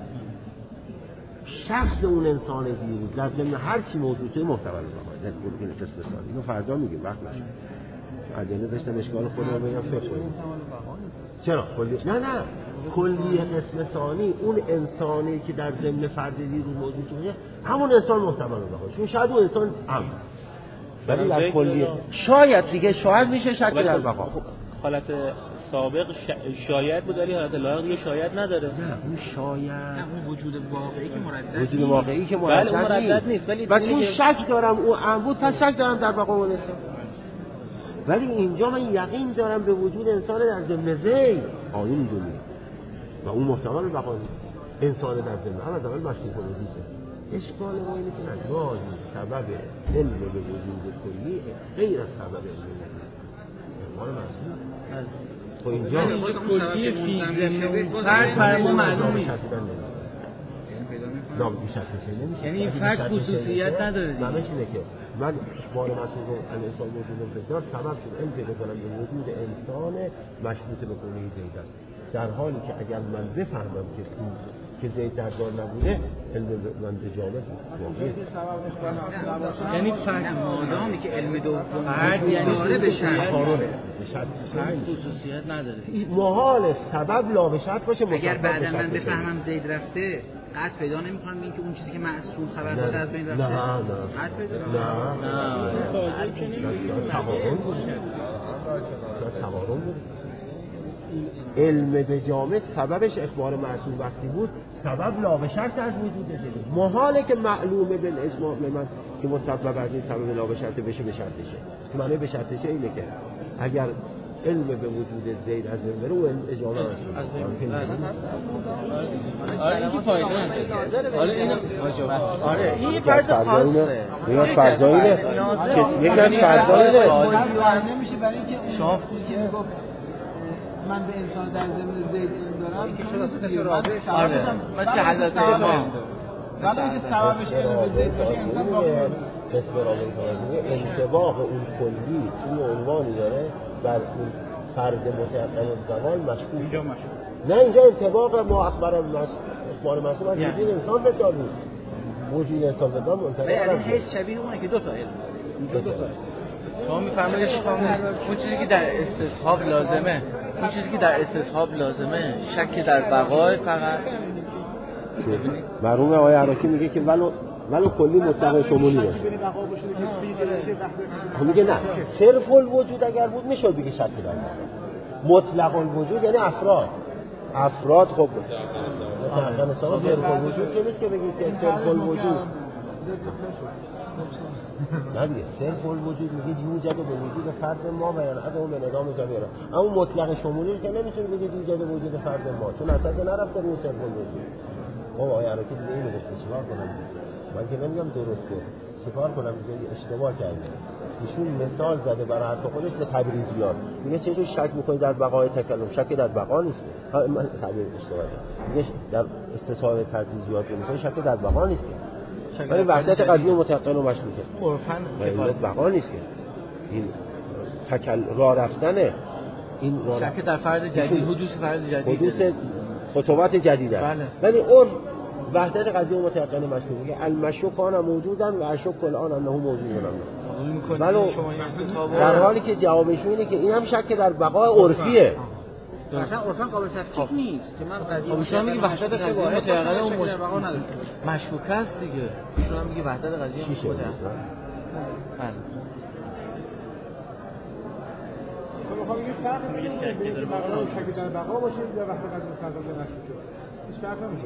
شخص اون انسان دیروز در ضمن هر چی موجوده محتمل البقاه. این قسم ثانی اینو فردا میگیم وقت نشه. عجله داشتم اشکال خودم رو بگم فکر کنیم. چرا؟ نه کلی قسم ثانی اون انسانی که در ضمن فرد دیروز موجود باشه همون انسان محتمل البقاه. چون شاید اون انسان امر ولی در کلی شاید دیگه شاید میشه شک در بقا. حالت سابق شاید بود ولی حالت لاحق دیگه شاید نداره. نه اون شاید اون وجود واقعی که مردد وجود واقعی که مردد نیست ولی چون شک دارم اون امر بود پس شک دارم در بقا اون انسان. ولی اینجا من یقین دارم به وجود انسان در ضمن زید آیون اینجوری و اون محتمل بقا انسان در ضمن هم از اول مشکوک الوجوده. اشکال ما اینه که نجاز سبب علم به وجود کلی غیر از سبب علم اعمال محصول خب اینجا کلی فیزم فرد فرما معلوم نیست یعنی فرد خصوصیت نداره دیگه. معنیش اینه که من اخبار مسئول رو انسان موجود بگذار سبب شد علم پیدا کنم به وجود انسان مشروط به کلی زید است، در حالی که اگر من بفهمم که زید در دار نبوده علم من به جامعه یعنی فرد مادامی که علم دوم فرد یعنی داره به شرط خصوصیت نداره محال سبب لا به شرط باشه. اگر بعدا من بفهمم زید رفته قطع پیدا نمی‌کنم این که اون چیزی که معصوم خبر داده از بین رفته قطع پیدا تقارن بود. علم به جامع سببش اخبار معصوم وقتی بود سبب لا به شرط از وجود زید. محاله که معلومه بالاجماع من که مسبب از این سبب لا به شرط بشه به شرطشه. معنی به شرطشه اینه که اگر علم به وجود زید از بین بره و اجابه از آره این فایده نداره. آره این فرض خاصه. یا فرضایه که یک از فرضایه نمیشه برای اینکه شاف که میگفت من به انسان در ضمن زید دارم که شده اساسش رابطه. آره مثل حضرت امام ولی اینکه سببش علم به زید باشه انسان واقعا قسم رابطه انطباق اون کلی اون عنوانی داره بر اون فرد متعقل الزمان مشکوک. نه اینجا انطباق ما اخبار معصوم از وجود انسان به دار بود. وجود انسان به دار منطبق این حس شبیه اونه که دو تا علم داره. دو تا شما میفهمید اون چیزی که در استصحاب لازمه اون چیزی که در استصحاب لازمه شک در بقای فقط مرحوم آقای عراقی میگه که ولو کلی مطلق شمولی باشه. میگه نه صرف الوجود اگر بود میشه بگه شک در مطلق الوجود یعنی افراد خب مثلا مثلا صرف الوجود که نیست که بگید که صرف الوجود نه دیگه صرف الوجود میگه یوجد به وجود فرد ما و یعنی عدم به نظام جمیعه. اما مطلق شمولی که نمیتونه بگه یوجد به وجود فرد ما چون اصلا نرفته روی صرف الوجود. خب آقای عراقی دیگه اینو گفته چیکار کنم؟ من که نمیگم درسته چیکار کنم دیگه اشتباه کرده. ایشون مثال زده برای حرف خودش به تبریزیات میگه چه جور شک میکنی در بقای تکلم شک در بقا نیست. من تعبیر اشتباه کردم. میگه در استصحاب تبریزیات میگه شک در بقا نیست. ولی وحدت قضیه متعقل و مشکوکه. عرفاً بقا نیست که این راه رفتن این شک در فرد جدید حدوث فرد جدید حدوث خطوات جدیده. بله. ولی اون وحدت قضیه متعقل مشکوک میگه المشکوک کان موجودن و اشک الان انه موجودن. ولی در حالی که جوابش اینه که این هم شک در بقای عرفیه. اصلا عرفاً قابل تفکیک نیست که من قضیه ایشون میگه وحدت قضیه متعقل اون بقا نداره مشکوک است دیگه. ایشون هم میگه وحدت قضیه متعقل. بله. خب یه فرق میشه بین بقا و شک در بقا باشه یا وقتی قضیه متعقل مشکوکه. هیچ فرق نمیشه.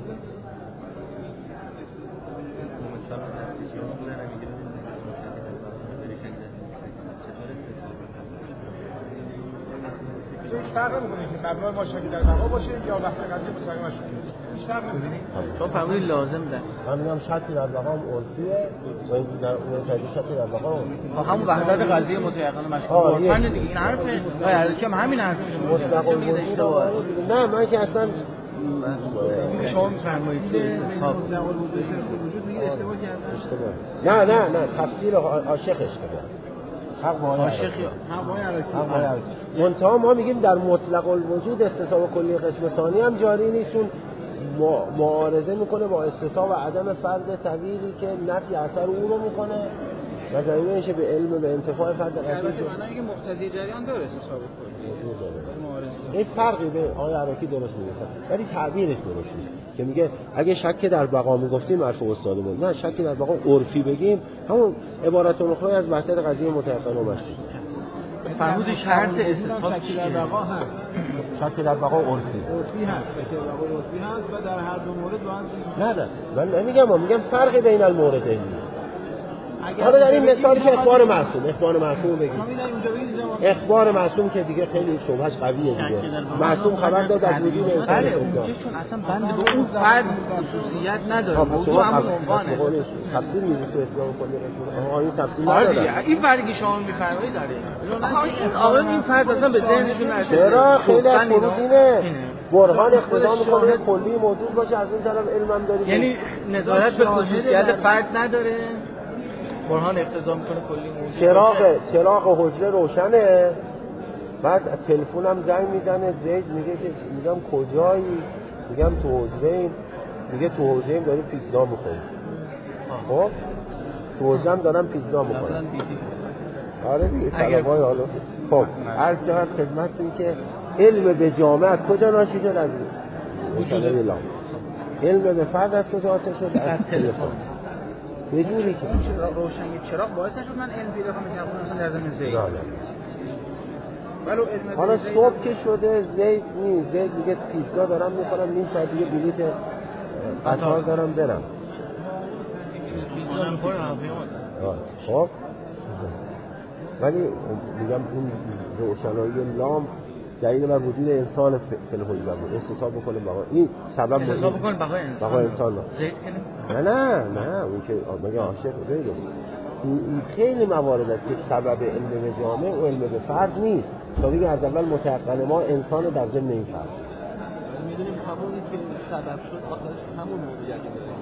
فرق نمی‌کنه که مبنای ما شک در بقا باشه یا وقت قضیه مستقیم مشکوک هیچ فرق نمی‌کنه. تو فرمودی لازم ده. من میگم شکی در بقا هم عرفیه و این در اون شکی در بقا همون وحدت قضیه متيقن مشکوک عرفن دیگه. این حرفه و الکم همین حرفش مطلق اشتباه. نه من که اصلا شما می‌فرمایید حساب وجود میگه اشتباه نه کردن. تفسیر عاشق اشتباه. حق با عاشق منتها ما میگیم در مطلق الوجود استصحاب کلی قسم ثانی هم جاری نیست، چون معارضه میکنه با استصحاب و عدم فرد طویلی که نفی اثر او رو میکنه و ضمیر میشه به علم به انتفاع فرد قطعی. البته معنی که مقتضی جریان داره استصحاب کلی. این فرقی به آقای عراقی درست میگه ولی تعبیرش درست نیست که میگه اگه شک در بقا میگفتیم مرفوع استادمون، نه شک در بقا عرفی بگیم همون عبارت اخرى از وحدت قضیه متيقن و مشکوک. فرمودی شرط استصحاب شک در بقا هست، شک در بقا عرفی هست، شک در بقا عرفی هست و در هر دو مورد نه من نمیگم فرق بین الموردین. حالا در این مثالی که اخبار معصوم بگیم، اخبار معصوم که دیگه خیلی شبهش قویه دیگه، معصوم خبر داد از وجود انسان. بله اونجا چون اصلا بند به اون فرد خصوصیت نداره، موضوع همون عنوانه. تفسیر میگه تو اسلام کلی این تفسیر نداره. این فردی که شما میفرمایید داره آقا این فرد اصلا به ذهنشون نرسیده. چرا خیلی از اینه برهان اقتضا میکنه کلی موجود باشه، از این طرف علمم داره، یعنی نظارت به خصوصیت فرد نداره. برهان اقتضا میکنه کلی موجود. چراغ حجره روشنه، بعد تلفنم زنگ میزنه، زید میگه که میگم کجایی، میگم تو حجره، میگه تو حجره داری پیتزا میخوری. خب تو حجره دارم پیتزا میخورم. آره دیگه طلبای حالا. خب عرض کردم خدمتتون که علم به جامعه از کجا ناشی شد؟ از وجود الله. علم به فرد از کجا حاصل شد؟ از تلفن. یه جوری که روشنی چراغ باعث نشد من علم پیدا کنم که اصلا در زمین زید. ولو حالا صبح که شده زید میگه پیتزا دارم میخورم، نیم ساعت دیگه بلیط قطار دارم برم. خب ولی میگم این روشنایی لام دلیل بر وجود انسان فی الحجره بود. استصحاب بکنه بقا این سبب استصحاب بکنه بقا انسان. زید نه اون که مگه عاشق زیده. این خیلی موارد است که سبب علم به جامعه و علم به فرد نیست. تا بگه از اول متيقن ما انسان در ضمن این فرد میدونیم همونی که سبب شد آخرش همون موقعیت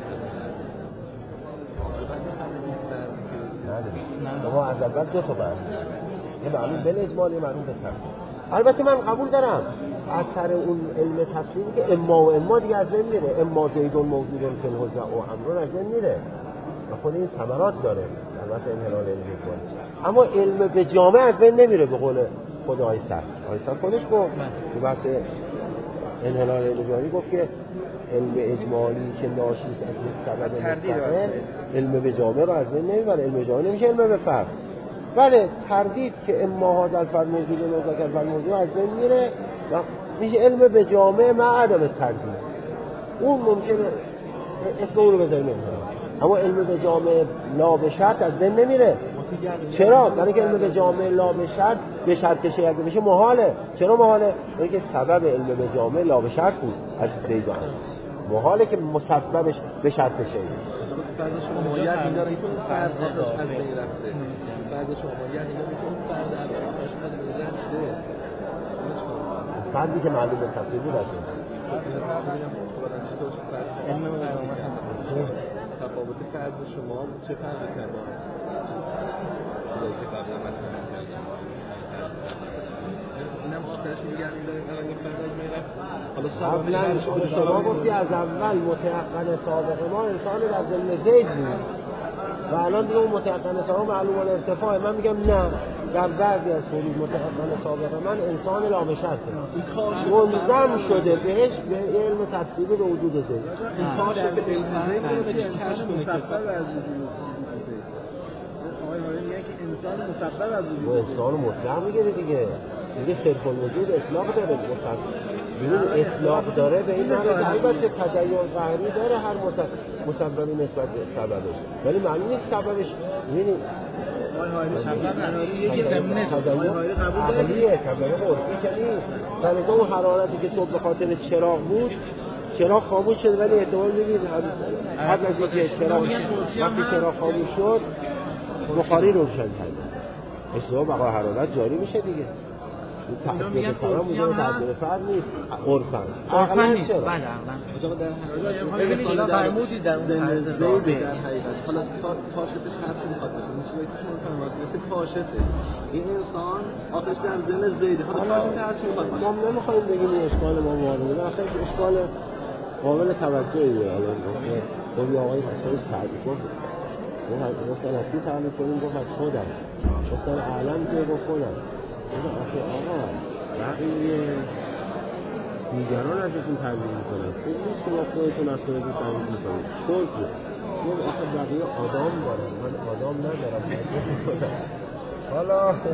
نه شما از اول دو تا برد یه معلوم بل اجمال یه معلوم به تفسیر. البته من قبول دارم اثر اون علم تفسیری که اما دیگه از بین میره، اما زیدون موجود فی الحجره و امرون از بین میره و خود این ثمرات داره. البته انحلال علمی کنه اما علم به جامعه از بین نمیره. به قول خود آقای سر خودش گفت تو بحث انحلال علمی گفت که علم اجمالی که ناشی از سبب مستقل علم به جامعه رو از بین نمیبره. علم به جامعه نمیشه علم به فرد. بله تردید که اما هذا الفرد موجود و ذاک الفرد موجود از بین میره و میشه علم به جامعه مع عدم تردید. اون ممکنه اسم اون رو بذاریم اما علم به جامعه لا به شرط از بین نمیره. چرا؟ برای که علم به جامعه لا به شرط به شرط که شیعه بشه محاله. چرا محاله؟ برای که سبب علم به جامعه لا به شرط بود از زیدان. محاله که مسببش به شرط شیعه. بعضی شما مایه دیداره که اون فرد از بین رفته. بعضی شما مایه دیداره که اون فرد از بین رفته. فردی که معلوم به تفسیر بود از تفاوت فرد شما چه فرقی کرده؟ که قبلا مثلا اینم آخرش میگن این فرد از میرفت. قبلا شما گفتی از اول متيقن سابق ما انسان در ضمن زید بود و الان دیگه اون متيقن سابق معلوم الارتفاع. من میگم نه، در بعضی از فروض متيقن سابق من انسان لا به شرطه منظم شده بهش به علم تفسیری به وجود زید. این کار در بین کشف مسبب از وجود آقای هایی میگه که انسان مسبب از وجود انسان مطلق میگه دیگه صرف الوجود اطلاق داره. ببین اطلاق داره به این معنی که البته تدین قهری داره هر مسببی نسبت به سببش، ولی معنی نیست سببش. ببینید عرفی که نیست. در اون حرارتی که صبح به خاطر چراغ بود، چراغ خاموش شد، ولی احتمال می‌دید قبل از اینکه چراغ خاموش شد بخاری روشن کرد. استوا بقا حرارت جاری میشه دیگه. این تحقیق کارا موضوع تعبیر فرد نیست، عرفن نیست. بله عقلا. ببینید حالا فرمودید در اون طرز رابه حالا کاشفش هر چی میخواد باشه، این چیزی که مثلا واسه کاشفه این انسان آخرش در ذهن زیده، حالا کاشف هر چی میخواد باشه. ما نمیخوایم بگیم این اشکال ما وارده، آخرش اشکال قابل توجهیه. حالا خب آقای مسئول تعریف کنه، گفتن از کی تعریف کنیم؟ گفت از خودم. گفتن اعلم که گفت خودم. آقا بقیه دیگران ازتون تعبیر میکنن، خوب نیست که ما خودتون از خودتون تعبیر میکنیم. شرط بود آخه بقیه آدم دارن، من آدم ندارم. حالا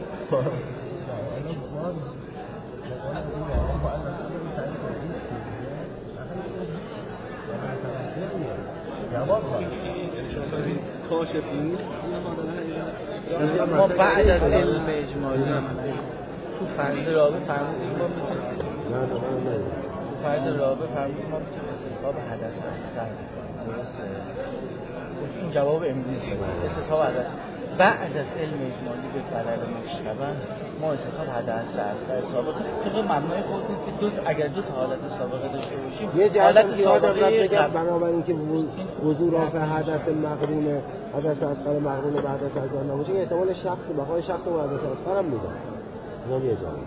کاشف نیست. ما بعد از علم اجمالی تو فرض رابه فرمودیم ما میتونیم تو فرض رابه فرمودیم ما میتونیم استصحاب حدث اصغر درسته؟ این جواب امروز استصحاب حدث بعد از علم اجمالی به بلل مشتبه ما استصحاب حدث اصغر سابقه طبق مبنای خودتون که اگر دو تا حالت سابقه داشته باشیم یه جهت سابقه بنابراین که وضوع رافع حدث مقرون حدث اصغر مقرون به حدث اصغر نباشه احتمال شخص بقای شخص و حدث اصغر هم میدن. نمیه جان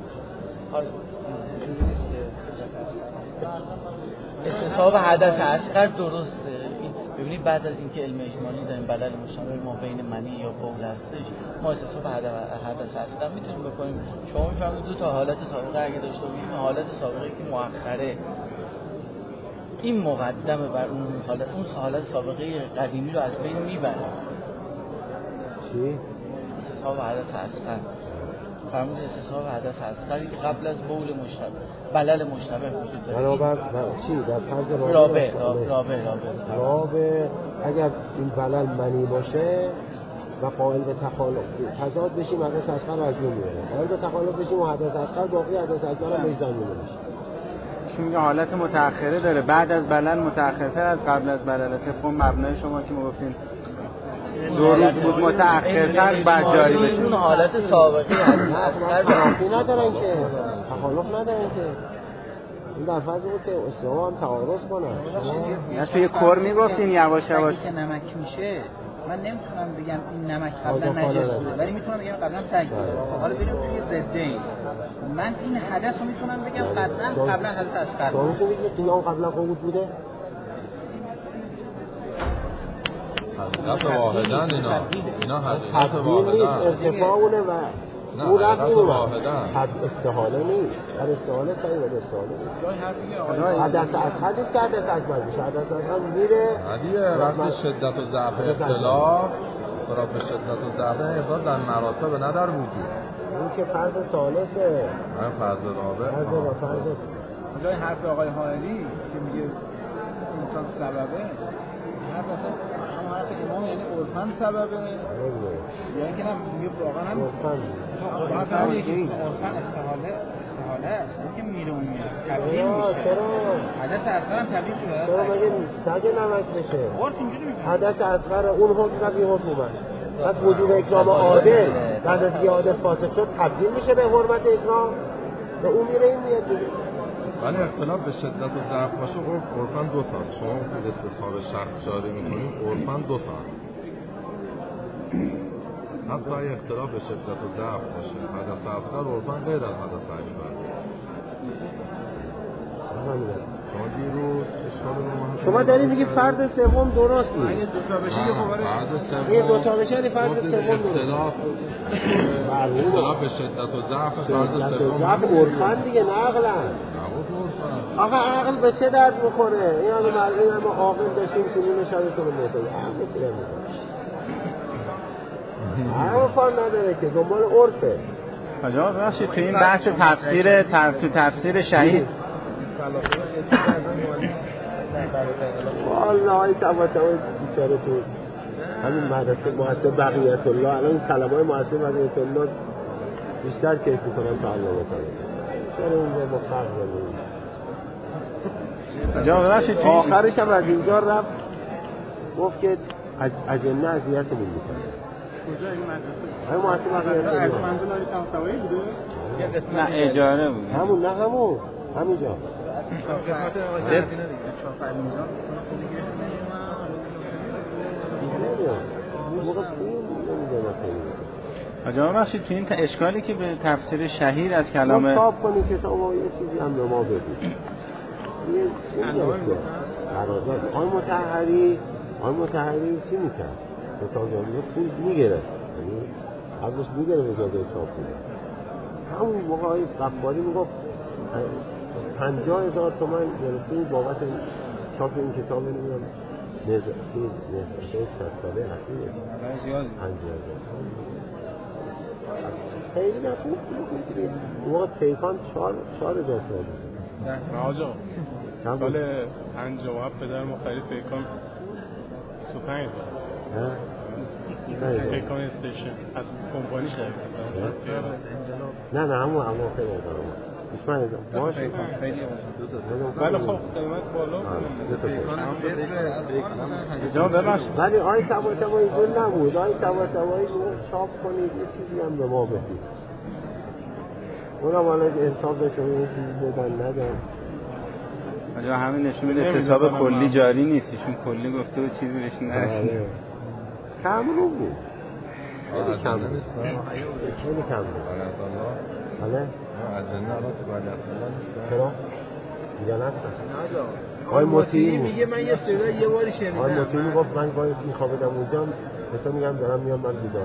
استصحاب حدث اصغر درسته. ببینید بعد از اینکه علم اجمالی داریم بلل مشابه ما بین منی یا بول هستش ما استصحاب حدث اصغر میتونیم بکنیم. شما میفهمید دو تا حالت سابقه اگه داشته باشیم حالت سابقه که مؤخره این مقدمه بر اون حالت سابقه قدیمی رو از بین میبره. چی؟ استصحاب حدث اصغر فرمود استصحاب حدث اصغری که قبل از بول مشتبه بلل مشتبه وجود داره. بنابر چی؟ در فرض رابه اگر این بلل منی باشه و قائل به تخالف تضاد بشیم حدث اصغر رو از بین میبره، قائل به تخالف بشیم و حدث اصغر باقی حدث اکبر هم بهش زمین میشه. چون میگه حالت متأخره داره، بعد از بلل متأخرتر از قبل از بلل. طبق مبنای شما که میگفتین دو روز بود متأخرتر بعد جاری بشه. اون حالت سابقه تخالف ندارن که تخالف ندارن که این در فرض بود که استوا هم تعارض کنن. یا توی کور میگفتین یواش یواش که نمک میشه من نمیتونم بگم این نمک قبلا نجس بوده ولی میتونم بگم قبلا سگ بوده. حالا بریم توی ضده ای من این حدث رو میتونم بگم قبلا حدث اصغر شما میتونید که قیام قبلا قبول بوده؟ حقیقت واحدن اینا حقیقت واحدن ارتفاعونه و اون رفت واحدن استحاله نیست. در استحاله صحیح ولی استحاله نیست. حدث اصغر نیست که حدث اکبر بشه. حدث اصغر میره علیه وقتی شدت و ضعف اختلاف برای شدت و ضعف اختلاف در مراتب نه در وجود. اون که فرض ثالثه من فرض رابع فرض جای حرف آقای حائری که میگه انسان سببه هر وقت هم حرف امام یعنی عرفان سببه یعنی که میگه واقعا هم عرفان استحاله است که میره اون میره تبدیل میشه. چرا؟ حدث اصغر هم تبدیل شده. چرا مگه سگ نمک بشه؟ عرف اینجوری میگه. حدث اصغر اون حکم و بی حکم اومد. پس وجود اکرام عادل بعد از اینکه عادل فاسد شد تبدیل میشه به حرمت اکرام و اون میره این میاد دیگه. ولی اختلاف به شدت و ضعف باشه عرفاً دو تاست. شما که استصحاب شخص جاری می‌کنید عرفاً دو تا. حتی اختلاف به شدت و ضعف باشه حدث اصغر عرفاً غیر از حدث اکبر. شما دارید میگی فرض سوم درست نیست. اگه دو تا بشه خب این دو تا بشه فرض سوم اختلاف به شدت و ضعف فرض سوم عرفاً دیگه نه عقلاً. آقا عقل به چه درد میخوره؟ این همه عاقل داشتیم کنون شبشون رو میتونیم عقل چه درد میخوره؟ عرفان نداره که دنبال عرفه. آجا باشید تو این بحث تفسیر شهید والله های تبا بیچاره تو همین مدرسه مؤسسه بقیت الله، الان این کلمه‌های مؤسسه بقیت الله بیشتر کیف می‌کنن تا علامه طالبی. چرا اینجا با فرق داریم؟ آخرش هم از اینجا رفت گفت که اجنه اذیتمون می‌کنه. کجا این مدرسه؟ همین مؤسسه بقیت الله. از منزل علی طباطبایی بوده؟ نه اجاره بود. همون نه همینجا. آجا بخشید تو این اشکالی که به تفسیر شهید از کلام مصاب کنی که تا یه چیزی هم به ما بدید یه قرارداد آن مطهری چی میکرد؟ مثال جامعه پول میگرفت یعنی قبلش میگرفت اجازه چاپ کنه همون موقع های غفاری میگفت 50,000 تومان گرفتیم بابت چاپ این کتاب نمیدونم نزده 100 ساله اخیره زیاده 50,000 خیلی نخوب اون موقع پیکان 4,000 تومان آجا سال 57 پدر ما خرید پیکان 25,000 پیکان استیشن از کمپانی خرید نه همون خیلی دارم بسم باشه ولی خب قیمت بالا ولی آی طباطبایی اینجور نبود آی طباطبایی چاپ کنید یه چیزی هم به ما بدید اونم حالا انصاف بشه یه چیزی بدن ندن آجا همین نشون میده حساب کلی جاری نیست ایشون کلی گفته و چیزی بهش نرسید کمرو بود خیلی کم بود خیلی کم بود بله از جنه الان تو بلیت الله نیست چرا؟ میگه نستن آقای مطیعی میگه من یه صدا یه باری شنیدم آقای مطیعی میگفت من باید میخوابدم اونجا مثلا میگم دارم میام من بیدار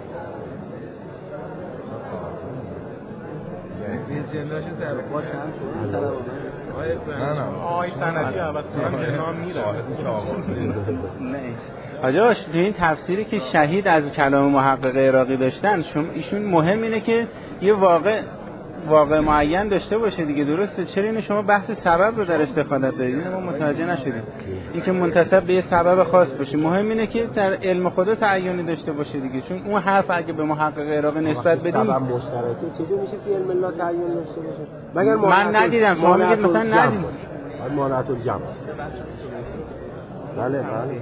این جناشو در باشن نه آقای سنتی عوض کنم جنا میره نه آجا تو این تفسیری که شهید از کلام محقق عراقی داشتن ایشون مهم اینه که یه واقع معین داشته باشه دیگه درسته چرا اینو شما بحث سبب رو در استفاده دارید ما متوجه نشدیم این که منتسب به یه سبب خاص باشه مهم اینه که در علم خدا تعیینی داشته باشه دیگه چون اون حرف اگه به محقق عراقی نسبت بدیم سبب مشترکه چجوری میشه که علم الله تعیین داشته باشه مگر من ندیدم شما میگید مثلا ندیدم مانعت الجمع بله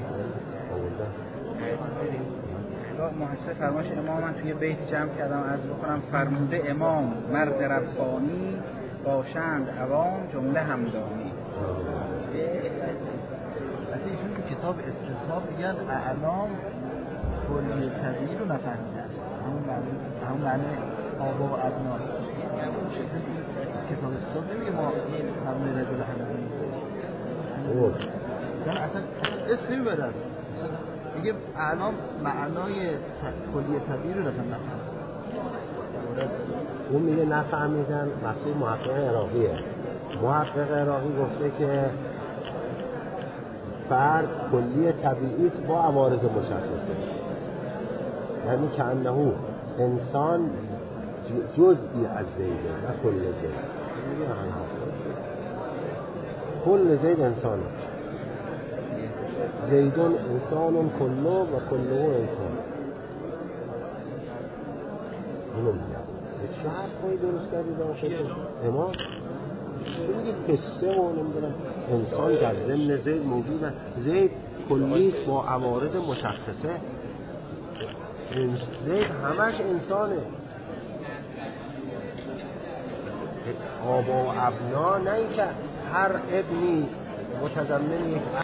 محسن فرمایش امام من توی بیت جمع کردم عرض بکنم فرموده امام مرد ربانی باشند عوام جمله همدانی اصلا ایشون تو کتاب استصحاب میگن اعلام کلی طبیعی رو نفهمیدن همون معنی آبا و ابنا کتاب استصحاب نمیگه ما فرموده رجل همدانی یعنی اصلا اسم نمیبرد اصلا میگه اعلام معنای کلی طبیعی رو رسن نفهمیدن اون میگه نفهمیدن مقصود محقق عراقیه محقق عراقی گفته که فرد کلی طبیعی است با عوارض مشخصه یعنی که انه انسان جزئی از زیده نه کل زید کل زید انسانه زیدون انسان کلو و کلو انسان اینو میگه چه حرفایی درست کردید آخه امام چه میگه قصه و نمیدونم انسان در ضمن زید موجود است زید کلیست با عوارض مشخصه زید همش انسانه آبا و ابنا نه اینکه هر ابنی متضمن یک